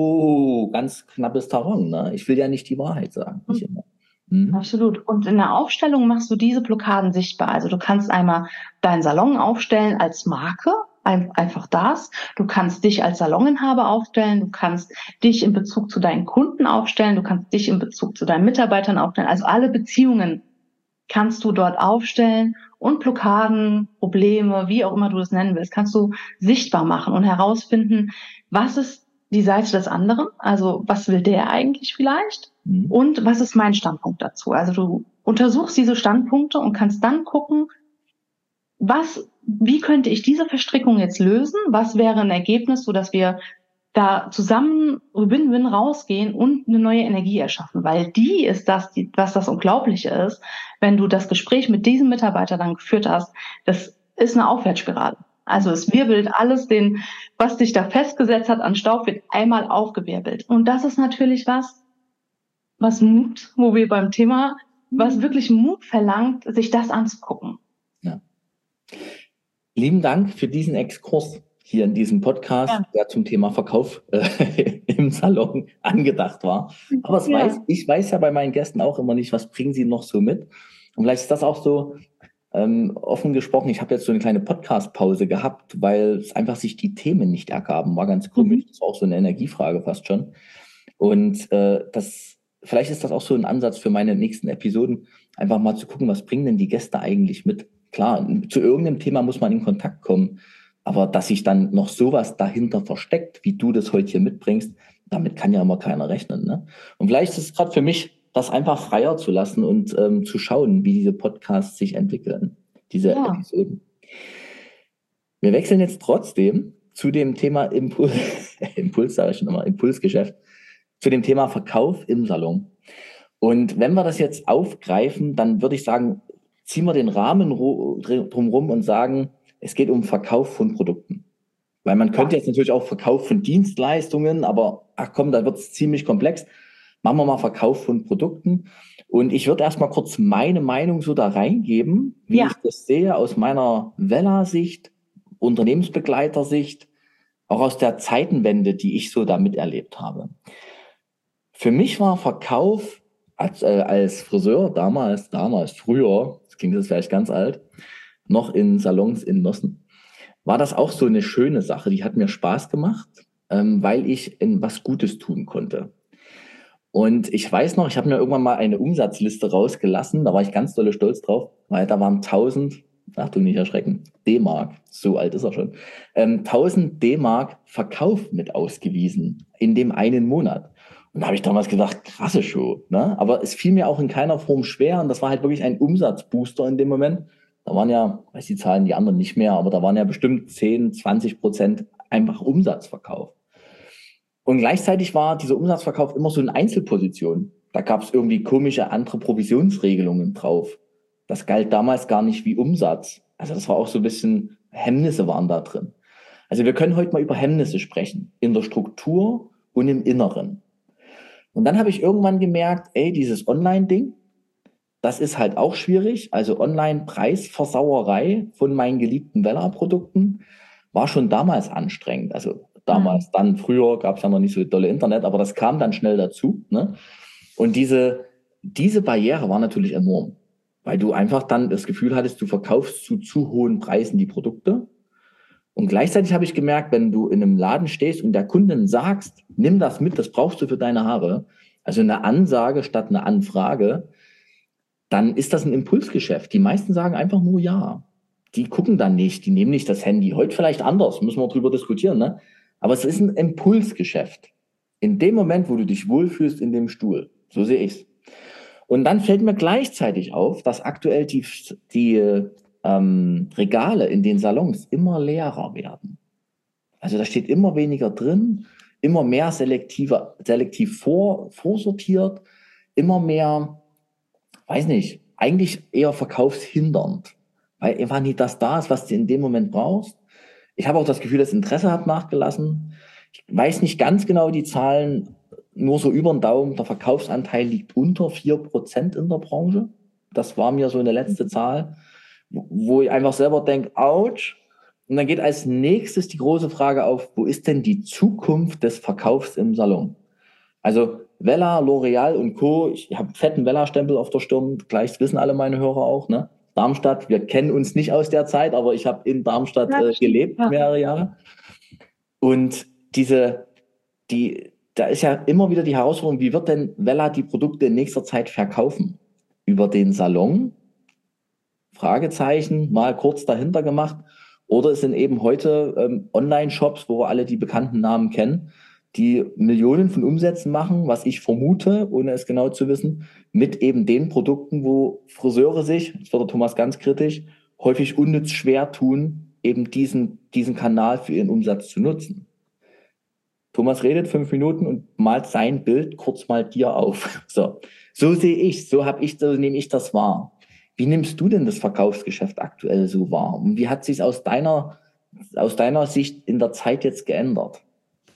ganz knappes Terrain. Ne? Ich will ja nicht die Wahrheit sagen. Nicht immer. Absolut. Und in der Aufstellung machst du diese Blockaden sichtbar. Also du kannst einmal deinen Salon aufstellen als Marke, einfach das. Du kannst dich als Saloninhaber aufstellen. Du kannst dich in Bezug zu deinen Kunden aufstellen. Du kannst dich in Bezug zu deinen Mitarbeitern aufstellen. Also alle Beziehungen kannst du dort aufstellen und Blockaden, Probleme, wie auch immer du das nennen willst, kannst du sichtbar machen und herausfinden, was ist die Seite des anderen, also was will der eigentlich vielleicht und was ist mein Standpunkt dazu. Also du untersuchst diese Standpunkte und kannst dann gucken, wie könnte ich diese Verstrickung jetzt lösen, was wäre ein Ergebnis, sodass wir da zusammen Win-Win rausgehen und eine neue Energie erschaffen, weil die ist was das Unglaubliche ist, wenn du das Gespräch mit diesem Mitarbeiter dann geführt hast, das ist eine Aufwärtsspirale. Also es wirbelt alles, was dich da festgesetzt hat an Staub, wird einmal aufgewirbelt. Und das ist natürlich was Mut, wo wir beim Thema, was wirklich Mut verlangt, sich das anzugucken. Ja. Lieben Dank für diesen Exkurs. hier in diesem Podcast, der zum Thema Verkauf im Salon angedacht war. Aber ich weiß ja bei meinen Gästen auch immer nicht, was bringen sie noch so mit. Und vielleicht ist das auch so, offen gesprochen, ich habe jetzt so eine kleine Podcast-Pause gehabt, weil es einfach sich die Themen nicht ergaben. War ganz komisch. Das war auch so eine Energiefrage fast schon. Und vielleicht ist das auch so ein Ansatz für meine nächsten Episoden, einfach mal zu gucken, was bringen denn die Gäste eigentlich mit. Klar, zu irgendeinem Thema muss man in Kontakt kommen, aber dass sich dann noch sowas dahinter versteckt, wie du das heute hier mitbringst, damit kann ja immer keiner rechnen. Ne? Und vielleicht ist es gerade für mich, das einfach freier zu lassen und zu schauen, wie diese Podcasts sich entwickeln, diese Episoden. Wir wechseln jetzt trotzdem zu dem Thema Impuls sage ich schon immer, Impulsgeschäft, zu dem Thema Verkauf im Salon. Und wenn wir das jetzt aufgreifen, dann würde ich sagen, ziehen wir den Rahmen drumherum und sagen, es geht um Verkauf von Produkten. Weil man könnte jetzt natürlich auch Verkauf von Dienstleistungen, aber da wird es ziemlich komplex. Machen wir mal Verkauf von Produkten. Und ich würde erstmal kurz meine Meinung so da reingeben, wie ich das sehe aus meiner Vella-Sicht, Unternehmensbegleiter-Sicht, auch aus der Zeitenwende, die ich so da miterlebt habe. Für mich war Verkauf als Friseur damals, früher, das klingt jetzt vielleicht ganz alt, noch in Salons in Nossen, war das auch so eine schöne Sache. Die hat mir Spaß gemacht, weil ich was Gutes tun konnte. Und ich weiß noch, ich habe mir irgendwann mal eine Umsatzliste rausgelassen, da war ich ganz dolle stolz drauf, weil da waren 1000, Achtung, nicht erschrecken, D-Mark, so alt ist er schon, 1000 D-Mark Verkauf mit ausgewiesen in dem einen Monat. Und da habe ich damals gedacht, krasse Show, ne? Aber es fiel mir auch in keiner Form schwer und das war halt wirklich ein Umsatzbooster in dem Moment. Da waren ja, weiß die Zahlen, die anderen nicht mehr, aber da waren ja bestimmt 10-20% einfach Umsatzverkauf. Und gleichzeitig war dieser Umsatzverkauf immer so in Einzelposition. Da gab es irgendwie komische andere Provisionsregelungen drauf. Das galt damals gar nicht wie Umsatz. Also das war auch so ein bisschen, Hemmnisse waren da drin. Also wir können heute mal über Hemmnisse sprechen, in der Struktur und im Inneren. Und dann habe ich irgendwann gemerkt, dieses Online-Ding, das ist halt auch schwierig. Also Online-Preisversauerei von meinen geliebten Vella-Produkten war schon damals anstrengend. Also damals, dann früher gab es ja noch nicht so dolle Internet, aber das kam dann schnell dazu. Ne? Und diese Barriere war natürlich enorm, weil du einfach dann das Gefühl hattest, du verkaufst zu hohen Preisen die Produkte. Und gleichzeitig habe ich gemerkt, wenn du in einem Laden stehst und der Kunden sagst, nimm das mit, das brauchst du für deine Haare, also eine Ansage statt eine Anfrage, dann ist das ein Impulsgeschäft. Die meisten sagen einfach nur ja. Die gucken dann nicht, die nehmen nicht das Handy. Heute vielleicht anders, müssen wir drüber diskutieren, ne? Aber es ist ein Impulsgeschäft. In dem Moment, wo du dich wohlfühlst in dem Stuhl. So sehe ich's. Und dann fällt mir gleichzeitig auf, dass aktuell die Regale in den Salons immer leerer werden. Also da steht immer weniger drin, immer mehr selektiv vorsortiert, immer mehr, weiß nicht, eigentlich eher verkaufshindernd. Weil einfach nicht das da ist, was du in dem Moment brauchst. Ich habe auch das Gefühl, das Interesse hat nachgelassen. Ich weiß nicht ganz genau die Zahlen, nur so über den Daumen. Der Verkaufsanteil liegt unter 4% in der Branche. Das war mir so eine letzte Zahl, wo ich einfach selber denke, ouch. Und dann geht als nächstes die große Frage auf, wo ist denn die Zukunft des Verkaufs im Salon? Also Vella, L'Oreal und Co. Ich habe einen fetten Vella-Stempel auf der Stirn. Gleich wissen alle meine Hörer auch, ne? Darmstadt, wir kennen uns nicht aus der Zeit, aber ich habe in Darmstadt gelebt, mehrere Jahre. Und da ist ja immer wieder die Herausforderung, wie wird denn Vella die Produkte in nächster Zeit verkaufen? Über den Salon? Fragezeichen, mal kurz dahinter gemacht. Oder es sind eben heute Online-Shops, wo wir alle die bekannten Namen kennen, die Millionen von Umsätzen machen, was ich vermute, ohne es genau zu wissen, mit eben den Produkten, wo Friseure sich, jetzt wird der Thomas ganz kritisch, häufig unnütz schwer tun, eben diesen Kanal für ihren Umsatz zu nutzen. Thomas redet 5 Minuten und malt sein Bild kurz mal dir auf. So sehe ich, so nehme ich das wahr. Wie nimmst du denn das Verkaufsgeschäft aktuell so wahr? Und wie hat sich aus deiner Sicht in der Zeit jetzt geändert?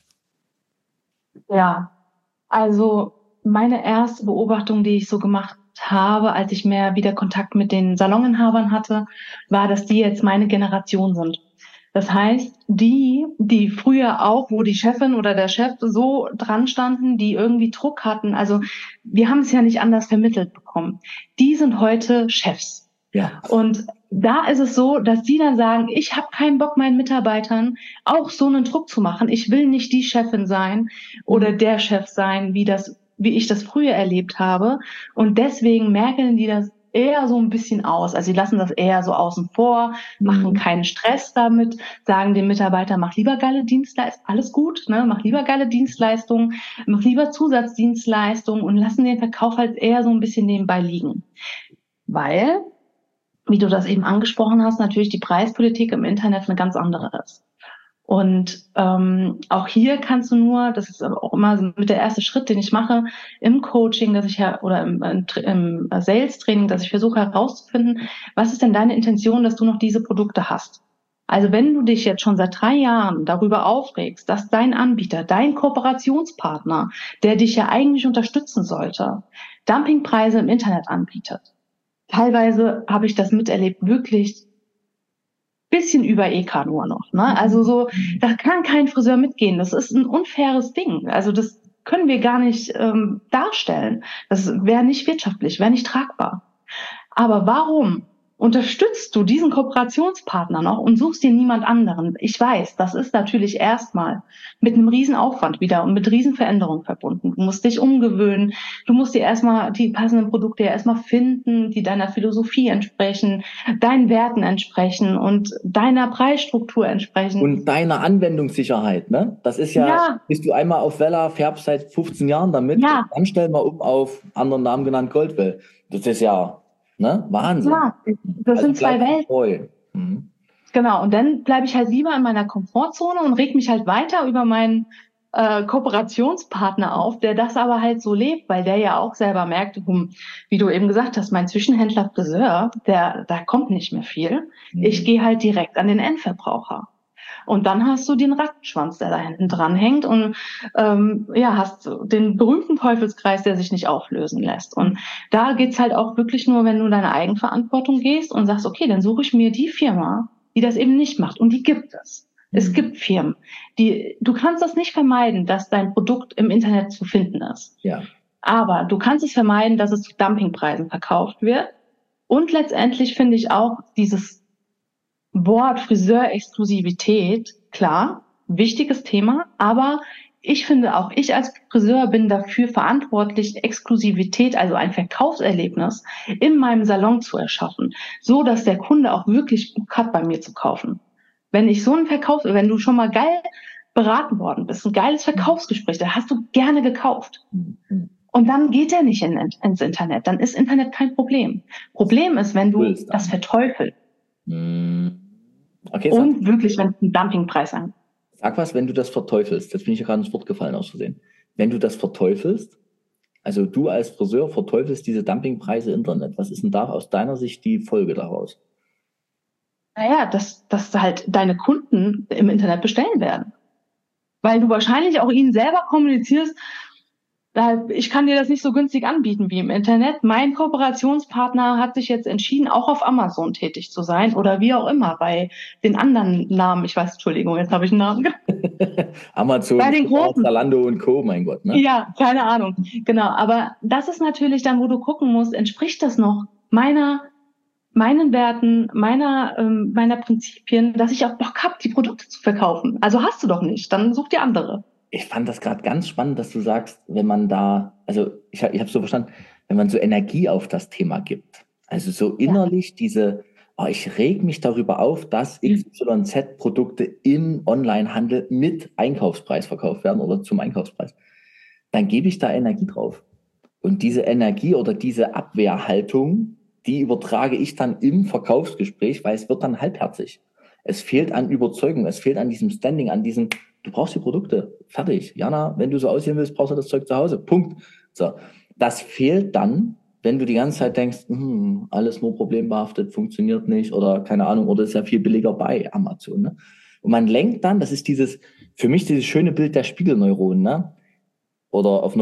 Ja, also meine erste Beobachtung, die ich so gemacht habe, als ich mehr wieder Kontakt mit den Saloninhabern hatte, war, dass die jetzt meine Generation sind. Das heißt, die früher auch, wo die Chefin oder der Chef so dran standen, die irgendwie Druck hatten, also wir haben es ja nicht anders vermittelt bekommen, die sind heute Chefs. Ja. Und da ist es so, dass die dann sagen, ich habe keinen Bock, meinen Mitarbeitern auch so einen Druck zu machen. Ich will nicht die Chefin sein oder der Chef sein, wie ich das früher erlebt habe. Und deswegen merken die das eher so ein bisschen aus. Also sie lassen das eher so außen vor, machen keinen Stress damit, sagen dem Mitarbeiter, mach lieber geile Dienstleistungen, alles gut, ne? Mach lieber geile Dienstleistungen, mach lieber Zusatzdienstleistungen und lassen den Verkauf halt eher so ein bisschen nebenbei liegen. Weil, wie du das eben angesprochen hast, natürlich die Preispolitik im Internet eine ganz andere ist. Und auch hier kannst du nur, das ist auch immer mit der erste Schritt, den ich mache im Coaching, dass ich oder im Sales-Training, dass ich versuche herauszufinden, was ist denn deine Intention, dass du noch diese Produkte hast? Also wenn du dich jetzt schon seit 3 Jahren darüber aufregst, dass dein Anbieter, dein Kooperationspartner, der dich ja eigentlich unterstützen sollte, Dumpingpreise im Internet anbietet. Teilweise habe ich das miterlebt, wirklich bisschen über EK nur noch, ne? Also so, da kann kein Friseur mitgehen. Das ist ein unfaires Ding. Also das können wir gar nicht darstellen. Das wäre nicht wirtschaftlich, wäre nicht tragbar. Aber warum unterstützt du diesen Kooperationspartner noch und suchst dir niemand anderen? Ich weiß, das ist natürlich erstmal mit einem riesen Aufwand wieder und mit riesen Veränderungen verbunden. Du musst dich umgewöhnen, du musst dir erstmal die passenden Produkte ja erstmal finden, die deiner Philosophie entsprechen, deinen Werten entsprechen und deiner Preisstruktur entsprechen. Und deiner Anwendungssicherheit, ne? Das ist ja, bist du einmal auf Vella, färbst seit 15 Jahren damit, dann stell mal um auf anderen Namen genannt Goldwell. Das ist ja, ne? Wahnsinn. Ja, das sind zwei Welten. Genau, und dann bleibe ich halt lieber in meiner Komfortzone und reg mich halt weiter über meinen Kooperationspartner auf, der das aber halt so lebt, weil der ja auch selber merkt, wie du eben gesagt hast, mein Zwischenhändler Friseur, da kommt nicht mehr viel. Ich gehe halt direkt an den Endverbraucher. Und dann hast du den Rattenschwanz, der da hinten dran hängt und hast den berühmten Teufelskreis, der sich nicht auflösen lässt. Und da geht's halt auch wirklich nur, wenn du deine Eigenverantwortung gehst und sagst, okay, dann suche ich mir die Firma, die das eben nicht macht. Und die gibt es. Es gibt Firmen, du kannst das nicht vermeiden, dass dein Produkt im Internet zu finden ist. Ja. Aber du kannst es vermeiden, dass es zu Dumpingpreisen verkauft wird. Und letztendlich finde ich auch dieses Wort Friseurexklusivität, klar, wichtiges Thema, aber ich finde auch, ich als Friseur bin dafür verantwortlich, Exklusivität, also ein Verkaufserlebnis in meinem Salon zu erschaffen, so dass der Kunde auch wirklich Bock hat, bei mir zu kaufen. Wenn du schon mal geil beraten worden bist, ein geiles Verkaufsgespräch, da hast du gerne gekauft. Und dann geht er nicht ins Internet, dann ist Internet kein Problem. Problem ist, wenn du das verteufelst. Okay, und wirklich, wenn es einen Dumpingpreis an. Sag was, wenn du das verteufelst. Jetzt bin ich ja gerade ins Wort gefallen aus Versehen. Wenn du das verteufelst, also du als Friseur verteufelst diese Dumpingpreise im Internet, was ist denn da aus deiner Sicht die Folge daraus? Naja, dass halt deine Kunden im Internet bestellen werden. Weil du wahrscheinlich auch ihnen selber kommunizierst, ich kann dir das nicht so günstig anbieten wie im Internet. Mein Kooperationspartner hat sich jetzt entschieden, auch auf Amazon tätig zu sein oder wie auch immer bei den anderen Namen. Ich weiß, Entschuldigung, jetzt habe ich einen Namen. Amazon, bei den großen. Zalando und Co., mein Gott. Ne? Ja, keine Ahnung. Genau, aber das ist natürlich dann, wo du gucken musst, entspricht das noch meinen Werten, meiner Prinzipien, dass ich auch Bock habe, die Produkte zu verkaufen. Also hast du doch nicht, dann such dir andere. Ich fand das gerade ganz spannend, dass du sagst, wenn man da, also ich habe so verstanden, wenn man so Energie auf das Thema gibt, also so innerlich ich reg mich darüber auf, dass XYZ-Produkte im Onlinehandel mit Einkaufspreis verkauft werden oder zum Einkaufspreis, dann gebe ich da Energie drauf. Und diese Energie oder diese Abwehrhaltung, die übertrage ich dann im Verkaufsgespräch, weil es wird dann halbherzig. Es fehlt an Überzeugung, es fehlt an diesem Standing, an diesem, du brauchst die Produkte, fertig. Jana, wenn du so aussehen willst, brauchst du das Zeug zu Hause, Punkt. So, das fehlt dann, wenn du die ganze Zeit denkst, alles nur problembehaftet, funktioniert nicht oder keine Ahnung, oder ist ja viel billiger bei Amazon. Ne? Und man lenkt dann, das ist für mich dieses schöne Bild der Spiegelneuronen, ne? Oder auf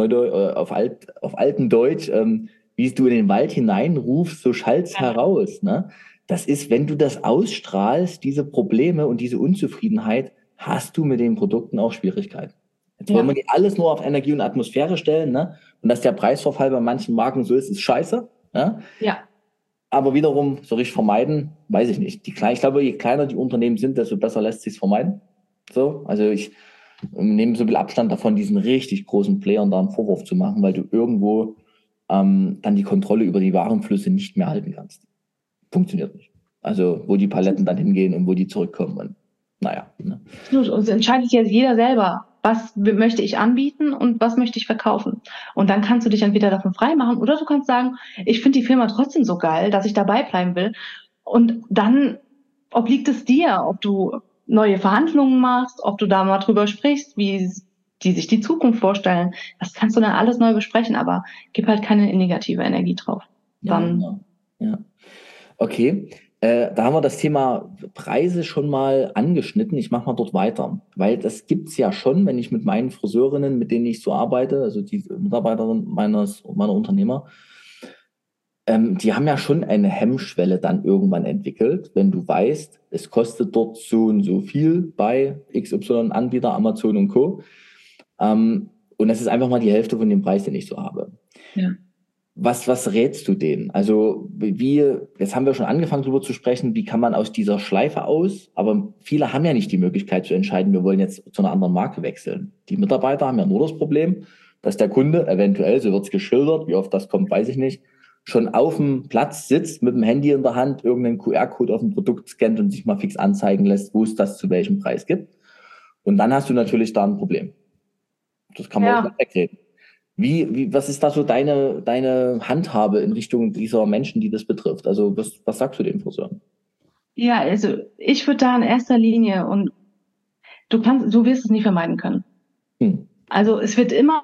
alten Deutsch, wie du in den Wald hineinrufst, so schallt's heraus. Ne? das ist, wenn du das ausstrahlst, diese Probleme und diese Unzufriedenheit, hast du mit den Produkten auch Schwierigkeiten. Jetzt wollen wir nicht alles nur auf Energie und Atmosphäre stellen, ne? Und dass der Preisverfall bei manchen Marken so ist scheiße. Ne? Ja. Aber wiederum, soll ich vermeiden? Weiß ich nicht. Ich glaube, je kleiner die Unternehmen sind, desto besser lässt sich vermeiden. So, also ich nehme so viel Abstand davon, diesen richtig großen Playern da einen Vorwurf zu machen, weil du irgendwo dann die Kontrolle über die Warenflüsse nicht mehr halten kannst. Funktioniert nicht. Also wo die Paletten dann hingehen und wo die zurückkommen. Und, naja. Ne? Und es entscheidet jetzt jeder selber, was möchte ich anbieten und was möchte ich verkaufen. Und dann kannst du dich entweder davon freimachen oder du kannst sagen, ich finde die Firma trotzdem so geil, dass ich dabei bleiben will. Und dann obliegt es dir, ob du neue Verhandlungen machst, ob du da mal drüber sprichst, wie die sich die Zukunft vorstellen. Das kannst du dann alles neu besprechen, aber gib halt keine negative Energie drauf. Dann ja, genau. Ja. Okay, da haben wir das Thema Preise schon mal angeschnitten. Ich mache mal dort weiter, weil das gibt's ja schon, wenn ich mit meinen Friseurinnen, mit denen ich so arbeite, also die Mitarbeiterin meiner Unternehmer, die haben ja schon eine Hemmschwelle dann irgendwann entwickelt, wenn du weißt, es kostet dort so und so viel bei XY-Anbieter, Amazon und Co. Und das ist einfach mal die Hälfte von dem Preis, den ich so habe. Ja. Was rätst du denen? Also jetzt haben wir schon angefangen darüber zu sprechen, wie kann man aus dieser Schleife aus, aber viele haben ja nicht die Möglichkeit zu entscheiden, wir wollen jetzt zu einer anderen Marke wechseln. Die Mitarbeiter haben ja nur das Problem, dass der Kunde eventuell, so wird's geschildert, wie oft das kommt, weiß ich nicht, schon auf dem Platz sitzt mit dem Handy in der Hand, irgendeinen QR-Code auf dem Produkt scannt und sich mal fix anzeigen lässt, wo es das zu welchem Preis gibt. Und dann hast du natürlich da ein Problem. Das kann man auch nicht wegreden. Was ist da so deine Handhabe in Richtung dieser Menschen, die das betrifft? Also was sagst du den Friseuren? Ja, also ich würde da in erster Linie und du wirst es nie vermeiden können. Also es wird immer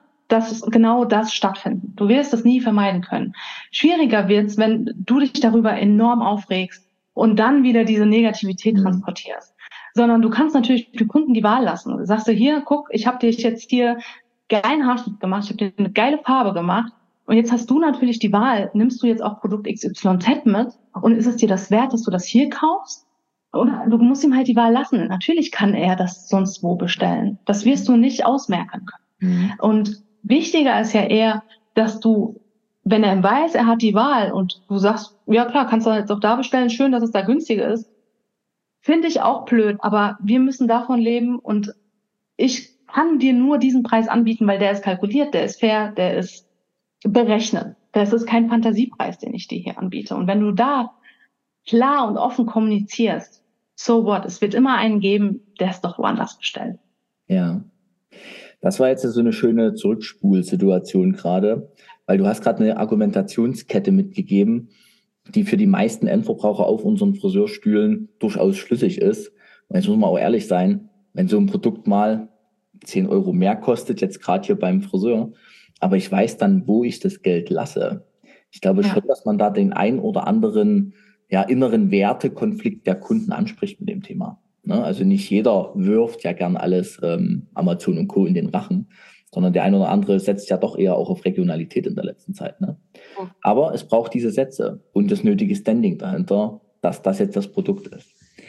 genau das stattfinden. Du wirst es nie vermeiden können. Schwieriger wird's, wenn du dich darüber enorm aufregst und dann wieder diese Negativität transportierst. Sondern du kannst natürlich für Kunden die Wahl lassen. Du sagst dir, hier, guck, ich habe dir jetzt hier geilen Haarschnitt gemacht, ich habe dir eine geile Farbe gemacht und jetzt hast du natürlich die Wahl, nimmst du jetzt auch Produkt XYZ mit und ist es dir das wert, dass du das hier kaufst? Oder du musst ihm halt die Wahl lassen. Natürlich kann er das sonst wo bestellen. Das wirst du nicht ausmerken können. Und wichtiger ist ja eher, dass du, wenn er weiß, er hat die Wahl und du sagst, ja klar, kannst du jetzt auch da bestellen, schön, dass es da günstiger ist, finde ich auch blöd, aber wir müssen davon leben und ich kann dir nur diesen Preis anbieten, weil der ist kalkuliert, der ist fair, der ist berechnet. Das ist kein Fantasiepreis, den ich dir hier anbiete. Und wenn du da klar und offen kommunizierst, so what, es wird immer einen geben, der es doch woanders bestellt. Ja, das war jetzt so eine schöne Zurückspulsituation gerade, weil du hast gerade eine Argumentationskette mitgegeben, die für die meisten Endverbraucher auf unseren Friseurstühlen durchaus schlüssig ist. Und jetzt muss man auch ehrlich sein, wenn so ein Produkt mal 10 Euro mehr kostet, jetzt gerade hier beim Friseur, aber ich weiß dann, wo ich das Geld lasse. Ich glaube schon, dass man da den ein oder anderen inneren Wertekonflikt der Kunden anspricht mit dem Thema. Ne? Also nicht jeder wirft ja gern alles Amazon und Co. in den Rachen, sondern der ein oder andere setzt ja doch eher auch auf Regionalität in der letzten Zeit. Ne? Aber es braucht diese Sätze und das nötige Standing dahinter, dass das jetzt das Produkt ist.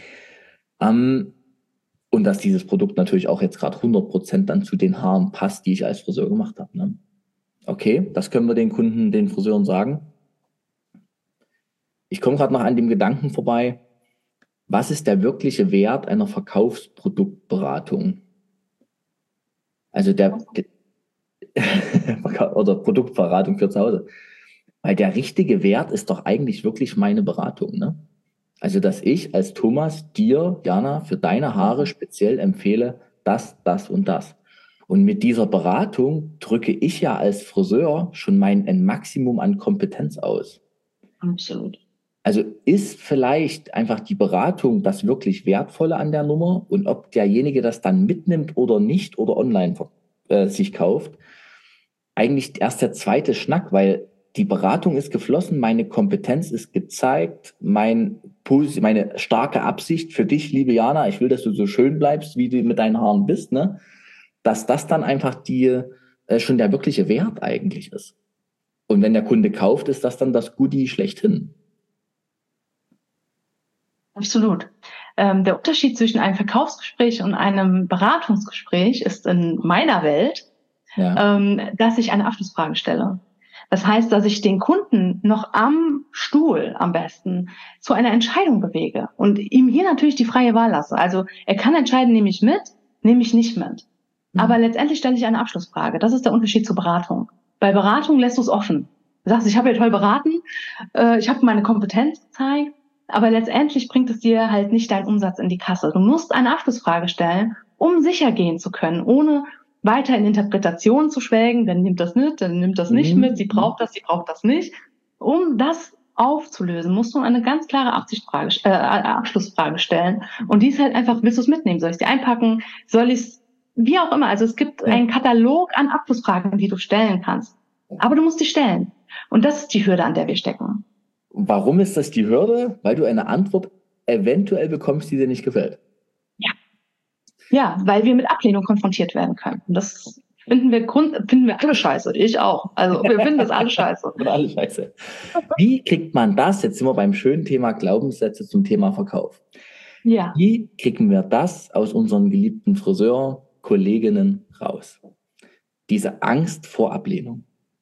Und dass dieses Produkt natürlich auch jetzt gerade 100% dann zu den Haaren passt, die ich als Friseur gemacht habe. Ne? Okay, das können wir den Kunden, den Friseuren sagen. Ich komme gerade noch an dem Gedanken vorbei, was ist der wirkliche Wert einer Verkaufsproduktberatung? Also oder Produktberatung für zu Hause. Weil der richtige Wert ist doch eigentlich wirklich meine Beratung, ne? Also, dass ich als Thomas dir, Jana, für deine Haare speziell empfehle, das, das und das. Und mit dieser Beratung drücke ich ja als Friseur schon ein Maximum an Kompetenz aus. Absolut. Also ist vielleicht einfach die Beratung das wirklich Wertvolle an der Nummer und ob derjenige das dann mitnimmt oder nicht oder online sich kauft, eigentlich erst der zweite Schnack, weil die Beratung ist geflossen, meine Kompetenz ist gezeigt, meine starke Absicht für dich, liebe Jana, ich will, dass du so schön bleibst, wie du mit deinen Haaren bist, ne? Dass das dann einfach schon der wirkliche Wert eigentlich ist. Und wenn der Kunde kauft, ist das dann das Goodie schlechthin. Absolut. Der Unterschied zwischen einem Verkaufsgespräch und einem Beratungsgespräch ist in meiner Welt, dass ich eine Abschlussfrage stelle. Das heißt, dass ich den Kunden noch am Stuhl am besten zu einer Entscheidung bewege und ihm hier natürlich die freie Wahl lasse. Also er kann entscheiden, nehme ich mit, nehme ich nicht mit. Aber letztendlich stelle ich eine Abschlussfrage. Das ist der Unterschied zur Beratung. Bei Beratung lässt du es offen. Du sagst, ich habe ja toll beraten, ich habe meine Kompetenz gezeigt, aber letztendlich bringt es dir halt nicht deinen Umsatz in die Kasse. Du musst eine Abschlussfrage stellen, um sicher gehen zu können, ohne weiter in Interpretation zu schwelgen, dann nimmt das mit, dann nimmt das nicht mit, sie braucht das nicht. Um das aufzulösen, musst du eine ganz klare Abschlussfrage stellen. Und die ist halt einfach, willst du es mitnehmen? Soll ich es dir einpacken? Soll ich es, wie auch immer. Also es gibt einen Katalog an Abschlussfragen, die du stellen kannst. Aber du musst die stellen. Und das ist die Hürde, an der wir stecken. Warum ist das die Hürde? Weil du eine Antwort eventuell bekommst, die dir nicht gefällt. Ja, weil wir mit Ablehnung konfrontiert werden können. Und das finden wir alle scheiße. Ich auch. Also wir finden das alle scheiße. Alle scheiße. Wie kriegt man das? Jetzt sind wir beim schönen Thema Glaubenssätze zum Thema Verkauf. Ja. Wie kriegen wir das aus unseren geliebten Friseur-Kolleginnen raus? Diese Angst vor Ablehnung.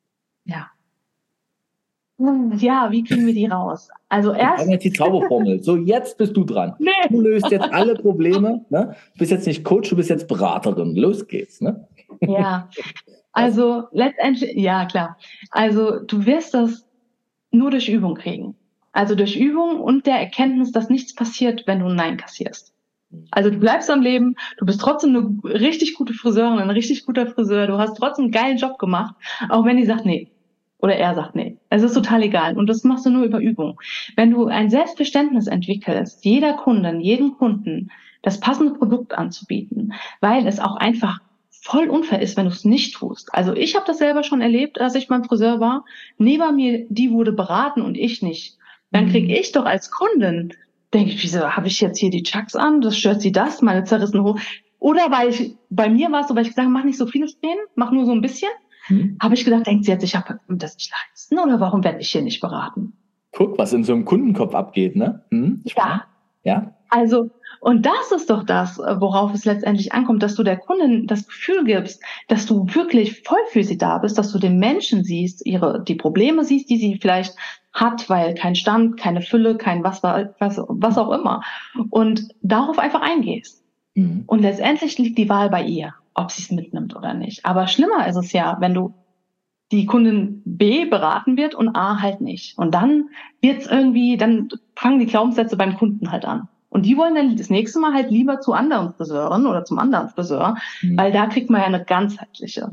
Ja, wie kriegen wir die raus? Also erst. Wir haben jetzt die Zauberformel. So, jetzt bist du dran. Nee. Du löst jetzt alle Probleme. Ne? Du bist jetzt nicht Coach, du bist jetzt Beraterin. Los geht's. Ne? Ja, also letztendlich, ja klar. Also du wirst das nur durch Übung kriegen. Also durch Übung und der Erkenntnis, dass nichts passiert, wenn du ein Nein kassierst. Also du bleibst am Leben, du bist trotzdem eine richtig gute Friseurin, ein richtig guter Friseur, du hast trotzdem einen geilen Job gemacht, auch wenn die sagt nee. Oder er sagt nee. Es ist total egal. Und das machst du nur über Übung. Wenn du ein Selbstverständnis entwickelst, jedem Kunden das passende Produkt anzubieten, weil es auch einfach voll unfair ist, wenn du es nicht tust. Also ich habe das selber schon erlebt, als ich beim Friseur war. Neben mir, die wurde beraten und ich nicht. Dann kriege ich doch als Kundin, denke ich, wieso habe ich jetzt hier die Chucks an? Das stört sie das, meine zerrissene Hose. Oder bei mir war es so, weil ich gesagt habe, mach nicht so viele Strähnen, mach nur so ein bisschen. Habe ich gedacht, denkt sie jetzt, ich habe das nicht leisten oder warum werde ich hier nicht beraten? Guck, was in so einem Kundenkopf abgeht, ne? Ja. Also, und das ist doch das, worauf es letztendlich ankommt, dass du der Kundin das Gefühl gibst, dass du wirklich voll für sie da bist, dass du den Menschen siehst, die Probleme siehst, die sie vielleicht hat, weil kein Stand, keine Fülle, kein was auch immer. Und darauf einfach eingehst. Und letztendlich liegt die Wahl bei ihr, ob sie es mitnimmt oder nicht. Aber schlimmer ist es ja, wenn du die Kundin B beraten wird und A halt nicht. Und dann dann fangen die Glaubenssätze beim Kunden halt an. Und die wollen dann das nächste Mal halt lieber zu anderen Friseuren oder zum anderen Friseur, weil da kriegt man ja eine ganzheitliche.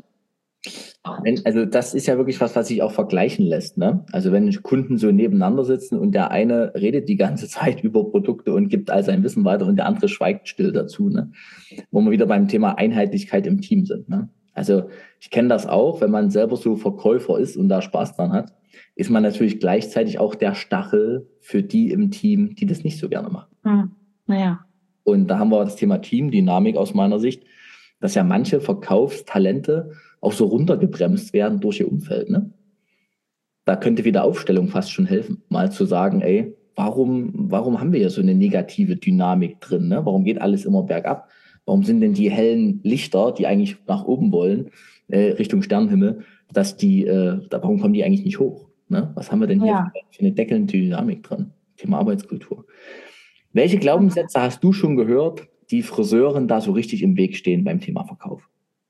Also das ist ja wirklich was sich auch vergleichen lässt, ne? Also wenn Kunden so nebeneinander sitzen und der eine redet die ganze Zeit über Produkte und gibt all sein Wissen weiter und der andere schweigt still dazu, ne? Wo wir wieder beim Thema Einheitlichkeit im Team sind, ne? Also ich kenne das auch, wenn man selber so Verkäufer ist und da Spaß dran hat, ist man natürlich gleichzeitig auch der Stachel für die im Team, die das nicht so gerne machen. Naja. Und da haben wir das Thema Teamdynamik aus meiner Sicht, dass ja manche Verkaufstalente auch so runtergebremst werden durch ihr Umfeld, ne? Da könnte Wiederaufstellung fast schon helfen, mal zu sagen, ey, warum haben wir hier so eine negative Dynamik drin, ne? Warum geht alles immer bergab? Warum sind denn die hellen Lichter, die eigentlich nach oben wollen, Richtung Sternenhimmel, warum kommen die eigentlich nicht hoch? Ne? Was haben wir denn hier für eine deckelnde Dynamik dran? Thema Arbeitskultur. Welche Glaubenssätze hast du schon gehört, die Friseuren da so richtig im Weg stehen beim Thema Verkauf?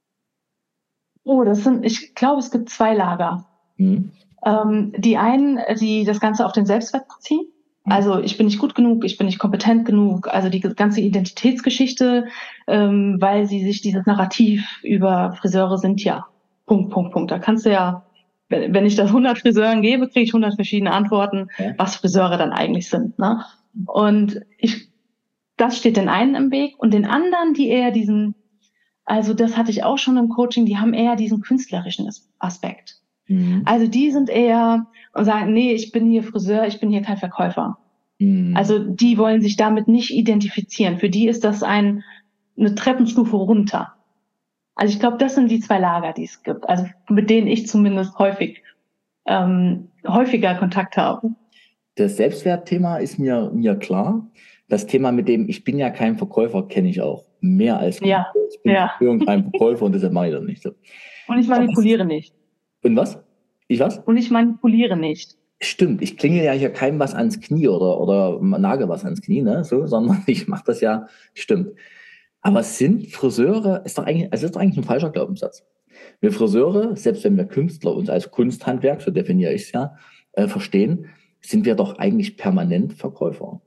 Ich glaube, es gibt zwei Lager. Die einen, die das Ganze auf den Selbstwert beziehen. Also ich bin nicht gut genug, ich bin nicht kompetent genug, also die ganze Identitätsgeschichte, weil sie sich dieses Narrativ über Friseure sind ja, Punkt. Da kannst du ja, wenn ich das 100 Friseuren gebe, kriege ich 100 verschiedene Antworten, was Friseure dann eigentlich sind, ne? Und das steht den einen im Weg und den anderen, die eher also das hatte ich auch schon im Coaching, die haben eher diesen künstlerischen Aspekt. Also die sind eher und sagen, nee, ich bin hier Friseur, ich bin hier kein Verkäufer. Also die wollen sich damit nicht identifizieren. Für die ist das eine Treppenstufe runter. Also ich glaube, das sind die zwei Lager, die es gibt. Also mit denen ich zumindest häufiger Kontakt habe. Das Selbstwertthema ist mir klar. das Thema mit dem, ich bin ja kein Verkäufer, kenne ich auch. Mehr als gut. Ja, Ich bin ja. kein Verkäufer und deshalb mache ich das nicht so. Und ich manipuliere nicht. Und was? Ich was? Und ich manipuliere nicht. Stimmt, ich klingel ja hier keinem was ans Knie oder nagel was ans Knie, ne? So, sondern ich mache das ja, stimmt. Aber sind Friseure, ist doch eigentlich ein falscher Glaubenssatz. Wir Friseure, selbst wenn wir Künstler uns als Kunsthandwerk, so definiere ich es ja, verstehen, sind wir doch eigentlich permanent Verkäufer.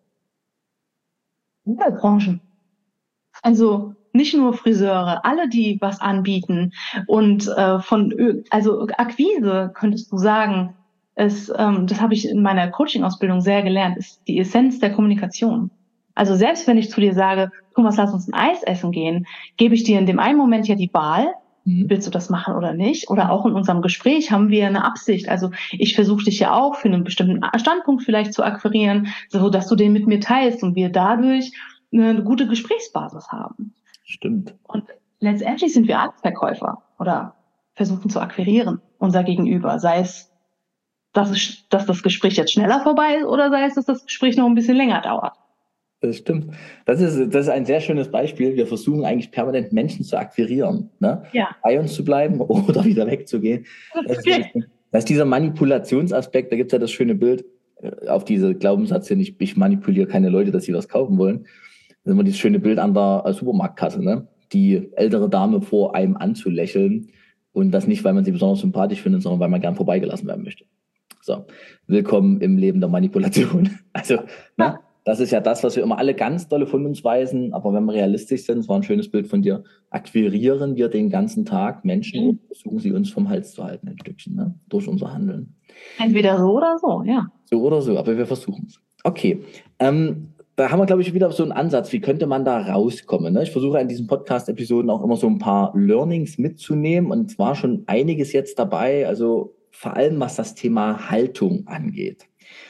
Alle Branchen. Also nicht nur Friseure, alle, die was anbieten. Und also Akquise, könntest du sagen, das habe ich in meiner Coaching-Ausbildung sehr gelernt, ist die Essenz der Kommunikation. Also selbst wenn ich zu dir sage, Thomas, lass uns ein Eis essen gehen, gebe ich dir in dem einen Moment ja die Wahl, willst du das machen oder nicht? Oder auch in unserem Gespräch haben wir eine Absicht. Also ich versuche dich ja auch für einen bestimmten Standpunkt vielleicht zu akquirieren, so dass du den mit mir teilst und wir dadurch eine gute Gesprächsbasis haben. Stimmt. Und letztendlich sind wir alle Verkäufer oder versuchen zu akquirieren, unser Gegenüber. Sei es, dass das Gespräch jetzt schneller vorbei ist oder sei es, dass das Gespräch noch ein bisschen länger dauert. Das stimmt. Das ist ein sehr schönes Beispiel. Wir versuchen eigentlich permanent Menschen zu akquirieren, ne? Ja. Bei uns zu bleiben oder wieder wegzugehen. Das ist dieser Manipulationsaspekt. Da gibt es ja das schöne Bild auf diese Glaubenssatz hin, ich manipuliere keine Leute, dass sie was kaufen wollen. Das ist immer dieses schöne Bild an der Supermarktkasse, ne? Die ältere Dame vor einem anzulächeln und das nicht, weil man sie besonders sympathisch findet, sondern weil man gern vorbeigelassen werden möchte. So, willkommen im Leben der Manipulation. Also, ne? Das ist ja das, was wir immer alle ganz dolle von uns weisen. Aber wenn wir realistisch sind, das war ein schönes Bild von dir, akquirieren wir den ganzen Tag Menschen und versuchen sie uns vom Hals zu halten, ein Stückchen, ne? Durch unser Handeln. Entweder so oder so, ja. So oder so, aber wir versuchen es. Okay, da haben wir, glaube ich, wieder so einen Ansatz. Wie könnte man da rauskommen? Ne? Ich versuche in diesen Podcast-Episoden auch immer so ein paar Learnings mitzunehmen. Und zwar schon einiges jetzt dabei, also vor allem was das Thema Haltung angeht.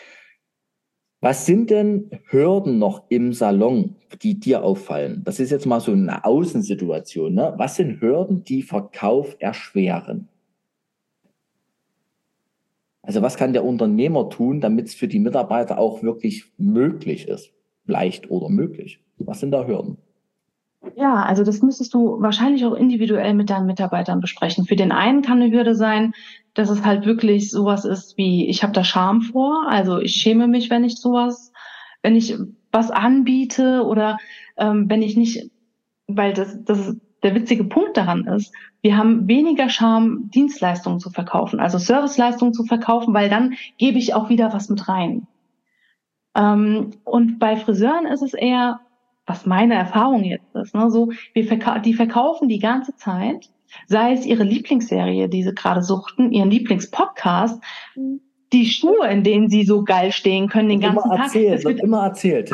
Was sind denn Hürden noch im Salon, die dir auffallen? Das ist jetzt mal so eine Außensituation, ne? Was sind Hürden, die Verkauf erschweren? Also was kann der Unternehmer tun, damit es für die Mitarbeiter auch wirklich möglich ist? Leicht oder möglich? Was sind da Hürden? Ja, also das müsstest du wahrscheinlich auch individuell mit deinen Mitarbeitern besprechen. Für den einen kann eine Hürde sein, dass es halt wirklich sowas ist wie, ich habe da Scham vor, also ich schäme mich, wenn ich was anbiete oder wenn ich nicht, weil das der witzige Punkt daran ist, wir haben weniger Scham, Dienstleistungen zu verkaufen, also Serviceleistungen zu verkaufen, weil dann gebe ich auch wieder was mit rein. Und bei Friseuren ist es eher, was meine Erfahrung jetzt ist, ne, so, die verkaufen die ganze Zeit, sei es ihre Lieblingsserie, die sie gerade suchten, ihren Lieblingspodcast, die Schuhe, in denen sie so geil stehen können den ganzen Tag. Es wird immer erzählt.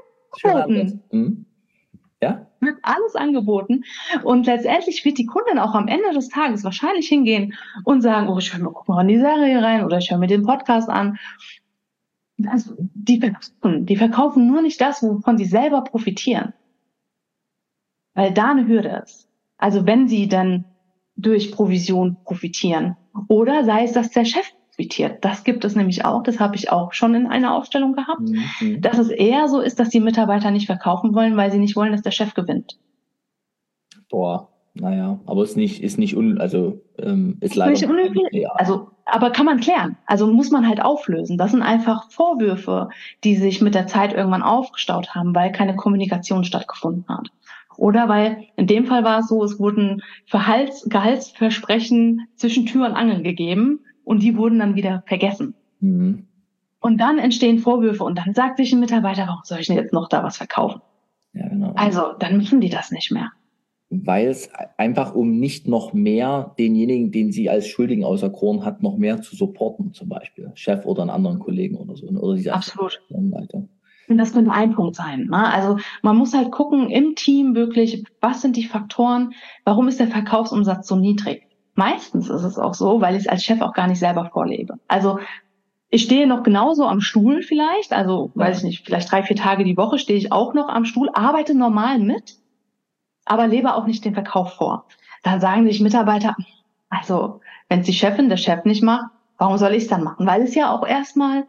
Ja? Wird alles angeboten. Und letztendlich wird die Kundin auch am Ende des Tages wahrscheinlich hingehen und sagen, oh, ich höre mir, guck mal in die Serie rein oder ich höre mir den Podcast an. Also die verkaufen nur nicht das, wovon sie selber profitieren. Weil da eine Hürde ist. Also wenn sie dann durch Provision profitieren. Oder sei es, dass der Chef profitiert. Das gibt es nämlich auch. Das habe ich auch schon in einer Ausstellung gehabt. Dass es eher so ist, dass die Mitarbeiter nicht verkaufen wollen, weil sie nicht wollen, dass der Chef gewinnt. Boah, naja, aber ist leider nicht unüblich. Ja. Also, aber kann man klären. Also muss man halt auflösen. Das sind einfach Vorwürfe, die sich mit der Zeit irgendwann aufgestaut haben, weil keine Kommunikation stattgefunden hat. Oder weil, in dem Fall war es so, es wurden Gehaltsversprechen zwischen Tür und Angel gegeben und die wurden dann wieder vergessen. Und dann entstehen Vorwürfe und dann sagt sich ein Mitarbeiter, warum soll ich denn jetzt noch da was verkaufen? Ja, genau. Also, dann müssen die das nicht mehr. Weil es einfach um nicht noch mehr denjenigen, den sie als Schuldigen auserkoren hat, noch mehr zu supporten, zum Beispiel Chef oder einen anderen Kollegen oder so. Oder diese Absolut. Und das könnte ein Punkt sein. Ne? Also man muss halt gucken im Team wirklich, was sind die Faktoren, warum ist der Verkaufsumsatz so niedrig? Meistens ist es auch so, weil ich es als Chef auch gar nicht selber vorlebe. Also ich stehe noch genauso am Stuhl vielleicht, also weiß ich nicht, vielleicht 3-4 Tage die Woche stehe ich auch noch am Stuhl, arbeite normal mit, aber lebe auch nicht den Verkauf vor. Dann sagen sich Mitarbeiter, also wenn es die Chefin, der Chef nicht macht, warum soll ich es dann machen? Weil es ja auch erstmal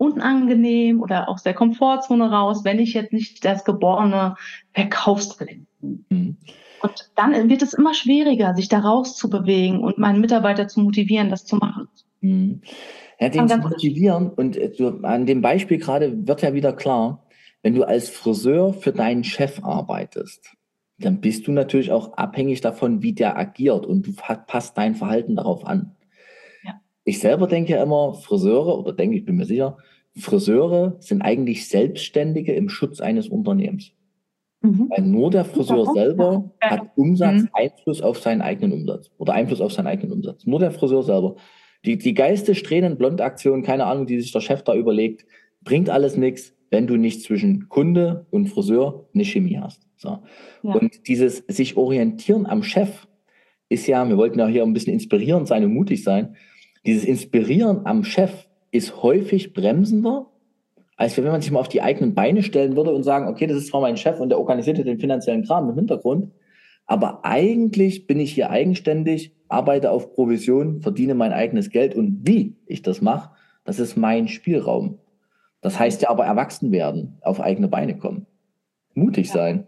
unangenehm oder aus der Komfortzone raus, wenn ich jetzt nicht das geborene Verkaufstalent bin. Mhm. Und dann wird es immer schwieriger, sich da rauszubewegen und meinen Mitarbeiter zu motivieren, das zu machen. Mhm. Ja, den zu motivieren und an dem Beispiel gerade wird ja wieder klar, wenn du als Friseur für deinen Chef arbeitest, dann bist du natürlich auch abhängig davon, wie der agiert und du passt dein Verhalten darauf an. Ja. Ich selber denke ja immer, ich bin mir sicher, Friseure sind eigentlich Selbstständige im Schutz eines Unternehmens. Weil nur der Friseur selber hat Einfluss auf seinen eigenen Umsatz oder Einfluss auf seinen eigenen Umsatz. Nur der Friseur selber. Die geilste Strähnen-Blond-Aktion, keine Ahnung, die sich der Chef da überlegt, bringt alles nichts, wenn du nicht zwischen Kunde und Friseur eine Chemie hast. So. Ja. Und dieses sich orientieren am Chef ist ja, wir wollten ja hier ein bisschen inspirierend sein und mutig sein. Dieses Inspirieren am Chef ist häufig bremsender, als wenn man sich mal auf die eigenen Beine stellen würde und sagen, okay, das ist zwar mein Chef und der organisiert den finanziellen Kram im Hintergrund, aber eigentlich bin ich hier eigenständig, arbeite auf Provision, verdiene mein eigenes Geld und wie ich das mache, das ist mein Spielraum. Das heißt ja aber erwachsen werden, auf eigene Beine kommen. Mutig sein.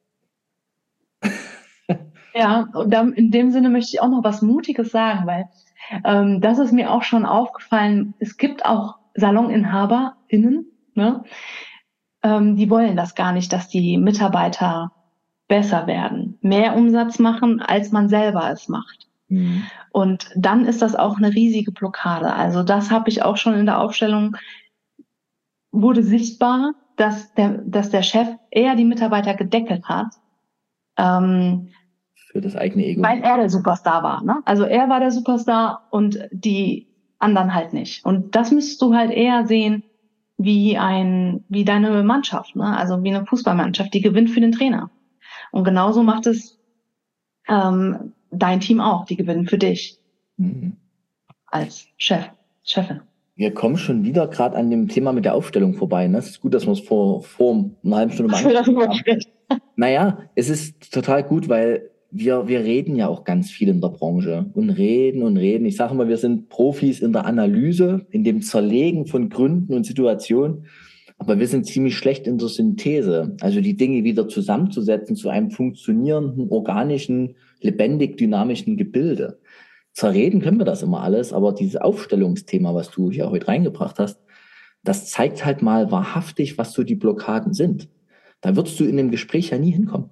Ja, und dann in dem Sinne möchte ich auch noch was Mutiges sagen, weil das ist mir auch schon aufgefallen. Es gibt auch SaloninhaberInnen, ne? Die wollen das gar nicht, dass die Mitarbeiter besser werden, mehr Umsatz machen, als man selber es macht. Mhm. Und dann ist das auch eine riesige Blockade. Also das habe ich auch schon in der Aufstellung, wurde sichtbar, dass der Chef eher die Mitarbeiter gedeckelt hat, für das eigene Ego. weil er der Superstar war. Ne? Also er war der Superstar und die anderen halt nicht. Und das müsstest du halt eher sehen wie deine Mannschaft, ne? Also wie eine Fußballmannschaft, die gewinnt für den Trainer. Und genauso macht es dein Team auch, die gewinnen für dich als Chefin. Wir kommen schon wieder gerade an dem Thema mit der Aufstellung vorbei. Ne? Es ist gut, dass wir es vor einer halben Stunde mal angesprochen haben. Naja, es ist total gut, weil wir reden ja auch ganz viel in der Branche und reden und reden. Ich sage immer, wir sind Profis in der Analyse, in dem Zerlegen von Gründen und Situationen, aber wir sind ziemlich schlecht in der Synthese, also die Dinge wieder zusammenzusetzen zu einem funktionierenden, organischen, lebendig dynamischen Gebilde. Zerreden können wir das immer alles, aber dieses Aufstellungsthema, was du hier heute reingebracht hast, das zeigt halt mal wahrhaftig, was so die Blockaden sind. Da würdest du in dem Gespräch ja nie hinkommen.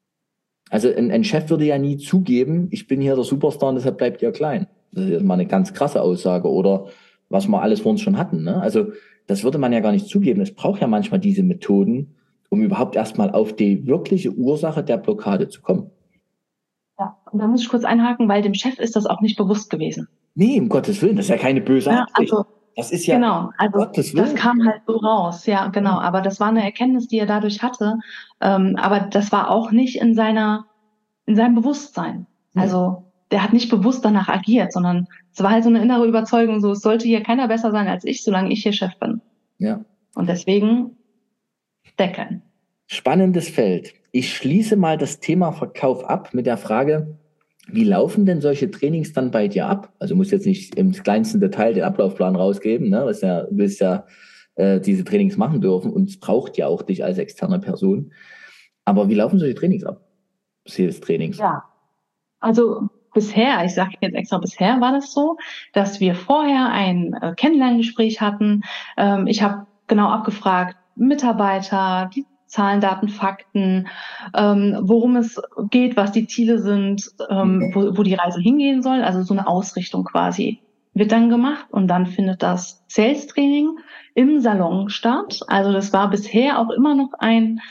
Also ein Chef würde ja nie zugeben, ich bin hier der Superstar und deshalb bleibt ihr klein. Das ist jetzt mal eine ganz krasse Aussage oder was wir alles vor uns schon hatten. Ne? Also das würde man ja gar nicht zugeben. Es braucht ja manchmal diese Methoden, um überhaupt erstmal auf die wirkliche Ursache der Blockade zu kommen. Ja, und da muss ich kurz einhaken, weil dem Chef ist das auch nicht bewusst gewesen. Nee, um Gottes Willen, das ist ja keine böse Absicht. Also, das ist ja, genau, also das kam halt so raus, ja, genau. Ja. Aber das war eine Erkenntnis, die er dadurch hatte. Aber das war auch nicht in seinem Bewusstsein. Ja. Also der hat nicht bewusst danach agiert, sondern es war halt so eine innere Überzeugung, so es sollte hier keiner besser sein als ich, solange ich hier Chef bin. Ja. Und deswegen deckeln. Spannendes Feld. Ich schließe mal das Thema Verkauf ab mit der Frage, wie laufen denn solche Trainings dann bei dir ab? Also musst jetzt nicht im kleinsten Detail den Ablaufplan rausgeben, ne? Du willst ja diese Trainings machen dürfen und es braucht ja auch dich als externe Person. Aber wie laufen solche Trainings ab? Sales-Trainings? Ja, also bisher, ich sage jetzt extra bisher, war das so, dass wir vorher ein Kennenlerngespräch hatten. Ich habe genau abgefragt, Mitarbeiter, die Zahlen, Daten, Fakten, worum es geht, was die Ziele sind, wo die Reise hingehen soll. Also so eine Ausrichtung quasi wird dann gemacht und dann findet das Sales-Training im Salon statt. Also das war bisher auch immer noch ein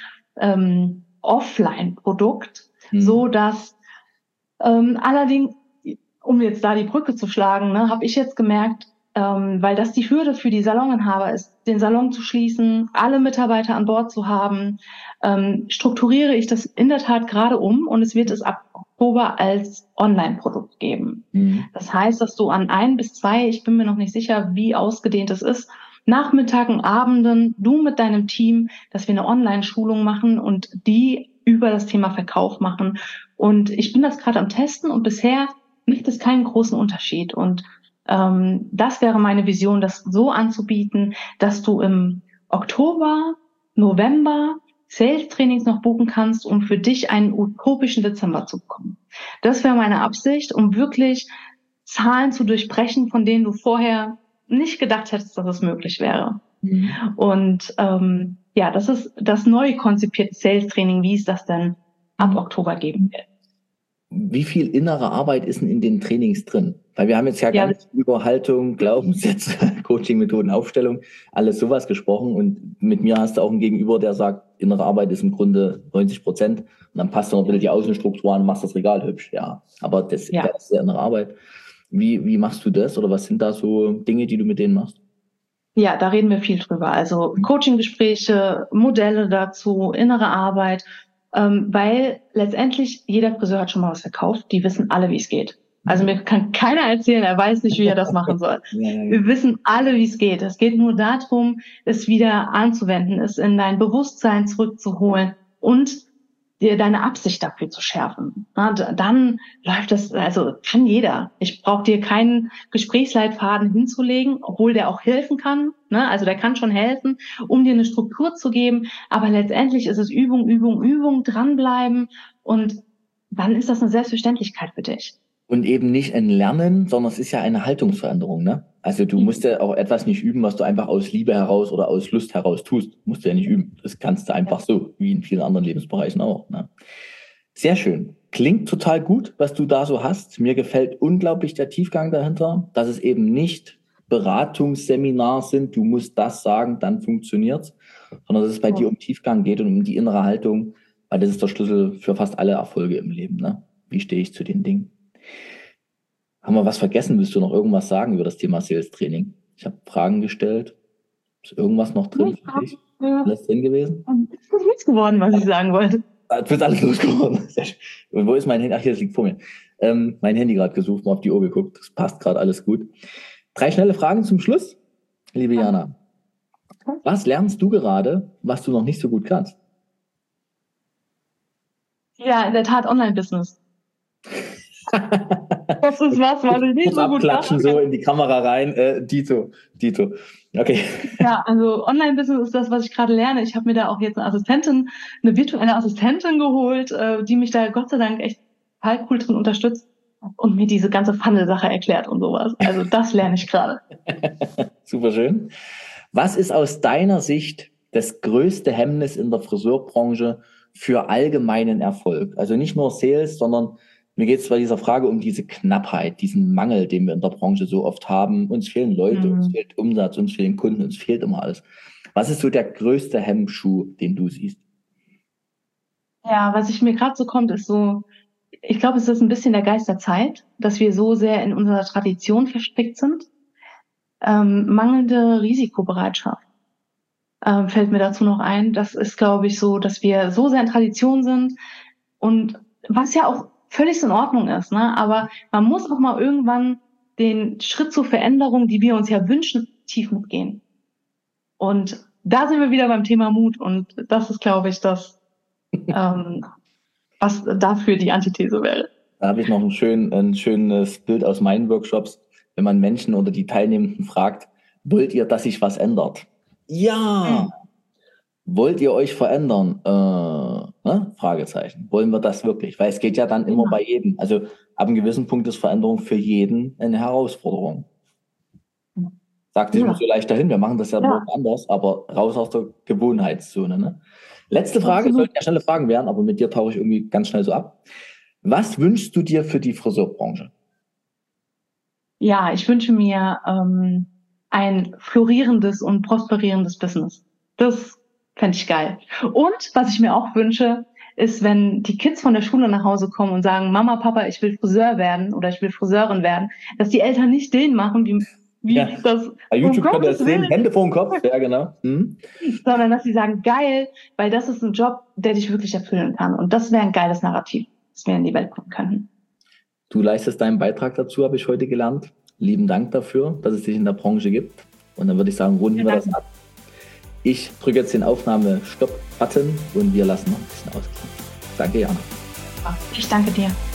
Offline-Produkt, so dass allerdings, um jetzt da die Brücke zu schlagen, ne, habe ich jetzt gemerkt, weil das die Hürde für die Saloninhaber ist, den Salon zu schließen, alle Mitarbeiter an Bord zu haben, strukturiere ich das in der Tat gerade um und es wird es ab Oktober als Online-Produkt geben. Das heißt, dass du an 1 bis 2, ich bin mir noch nicht sicher, wie ausgedehnt es ist, Nachmittagen, Abenden, du mit deinem Team, dass wir eine Online-Schulung machen und die über das Thema Verkauf machen. Und ich bin das gerade am Testen und bisher macht es keinen großen Unterschied. Und Das wäre meine Vision, das so anzubieten, dass du im Oktober, November Sales-Trainings noch buchen kannst, um für dich einen utopischen Dezember zu bekommen. Das wäre meine Absicht, um wirklich Zahlen zu durchbrechen, von denen du vorher nicht gedacht hättest, dass es möglich wäre. Mhm. Und das ist das neu konzipierte Sales-Training, wie es das denn ab Oktober geben wird. Wie viel innere Arbeit ist denn in den Trainings drin? Weil wir haben jetzt ja ganz über Haltung, Glaubenssätze, Coaching-Methoden, Aufstellung, alles sowas gesprochen. Und mit mir hast du auch einen Gegenüber, der sagt, innere Arbeit ist im Grunde 90%. Und dann passt du noch ein bisschen die Außenstruktur an und machst das Regal hübsch. Ja, aber das ist ja innere Arbeit. Wie machst du das? Oder was sind da so Dinge, die du mit denen machst? Ja, da reden wir viel drüber. Also Coaching-Gespräche, Modelle dazu, innere Arbeit. Weil letztendlich jeder Friseur hat schon mal was verkauft. Die wissen alle, wie es geht. Also mir kann keiner erzählen, er weiß nicht, wie er das machen soll. Wir wissen alle, wie es geht. Es geht nur darum, es wieder anzuwenden, es in dein Bewusstsein zurückzuholen und dir deine Absicht dafür zu schärfen. Dann läuft das, also kann jeder. Ich brauche dir keinen Gesprächsleitfaden hinzulegen, obwohl der auch helfen kann. Also der kann schon helfen, um dir eine Struktur zu geben. Aber letztendlich ist es Übung, Übung, Übung, dranbleiben und dann ist das eine Selbstverständlichkeit für dich. Und eben nicht ein Lernen, sondern es ist ja eine Haltungsveränderung, ne? Also du musst ja auch etwas nicht üben, was du einfach aus Liebe heraus oder aus Lust heraus tust. Musst du ja nicht üben. Das kannst du einfach so, wie in vielen anderen Lebensbereichen auch, ne? Sehr schön. Klingt total gut, was du da so hast. Mir gefällt unglaublich der Tiefgang dahinter, dass es eben nicht Beratungsseminar sind, du musst das sagen, dann funktioniert's, sondern dass es bei dir um Tiefgang geht und um die innere Haltung, weil das ist der Schlüssel für fast alle Erfolge im Leben, ne? Wie stehe ich zu den Dingen? Haben wir was vergessen? Willst du noch irgendwas sagen über das Thema Sales Training? Ich habe Fragen gestellt. Ist irgendwas noch drin für dich? Alles drin gewesen? Das ist nichts geworden, was ich sagen wollte. Du bist alles losgeworden. Und wo ist mein Handy? Ach, hier, das liegt vor mir. Mein Handy gerade gesucht, mal auf die Uhr geguckt. Das passt gerade alles gut. 3 schnelle Fragen zum Schluss. Liebe Jana, was lernst du gerade, was du noch nicht so gut kannst? Ja, in der Tat Online-Business. Das ist was ich nicht so gut abklatschen, so in die Kamera rein. Dito. Okay. Ja, also Online-Business ist das, was ich gerade lerne. Ich habe mir da auch jetzt eine virtuelle Assistentin geholt, die mich da Gott sei Dank echt total cool drin unterstützt und mir diese ganze Funnel-Sache erklärt und sowas. Also das lerne ich gerade. Super schön. Was ist aus deiner Sicht das größte Hemmnis in der Friseurbranche für allgemeinen Erfolg? Also nicht nur Sales, sondern mir geht es bei dieser Frage um diese Knappheit, diesen Mangel, den wir in der Branche so oft haben. Uns fehlen Leute, uns fehlt Umsatz, uns fehlen Kunden, uns fehlt immer alles. Was ist so der größte Hemmschuh, den du siehst? Ja, was ich mir gerade so kommt, ist so, ich glaube, es ist ein bisschen der Geist der Zeit, dass wir so sehr in unserer Tradition verstrickt sind. Mangelnde Risikobereitschaft fällt mir dazu noch ein. Das ist, glaube ich, so, dass wir so sehr in Tradition sind und was ja auch völlig in Ordnung ist, ne? Aber man muss auch mal irgendwann den Schritt zur Veränderung, die wir uns ja wünschen, tief mitgehen. Und da sind wir wieder beim Thema Mut und das ist, glaube ich, das, was dafür die Antithese wäre. Da habe ich noch ein schönes Bild aus meinen Workshops, wenn man Menschen oder die Teilnehmenden fragt, wollt ihr, dass sich was ändert? Ja! Wollt ihr euch verändern? Fragezeichen. Wollen wir das wirklich? Weil es geht ja dann immer bei jedem. Also ab einem gewissen Punkt ist Veränderung für jeden eine Herausforderung. Sagt sich immer so leicht dahin, wir machen das ja nur anders, aber raus aus der Gewohnheitszone. Ne? Letzte Frage, sollten ja schnelle Fragen werden, aber mit dir tauche ich irgendwie ganz schnell so ab. Was wünschst du dir für die Friseurbranche? Ja, ich wünsche mir ein florierendes und prosperierendes Business. Das fände ich geil. Und was ich mir auch wünsche, ist, wenn die Kids von der Schule nach Hause kommen und sagen, Mama, Papa, ich will Friseur werden oder ich will Friseurin werden, dass die Eltern nicht den machen, wie das... Bei YouTube könnt ihr das sehen, Hände vor dem Kopf, ja genau. Sondern dass sie sagen, geil, weil das ist ein Job, der dich wirklich erfüllen kann. Und das wäre ein geiles Narrativ, das wir in die Welt bringen könnten. Du leistest deinen Beitrag dazu, habe ich heute gelernt. Lieben Dank dafür, dass es dich in der Branche gibt. Und dann würde ich sagen, runden wir das ab. Ich drücke jetzt den Aufnahme-Stopp-Button und wir lassen noch ein bisschen ausklingen. Danke, Jana. Ich danke dir.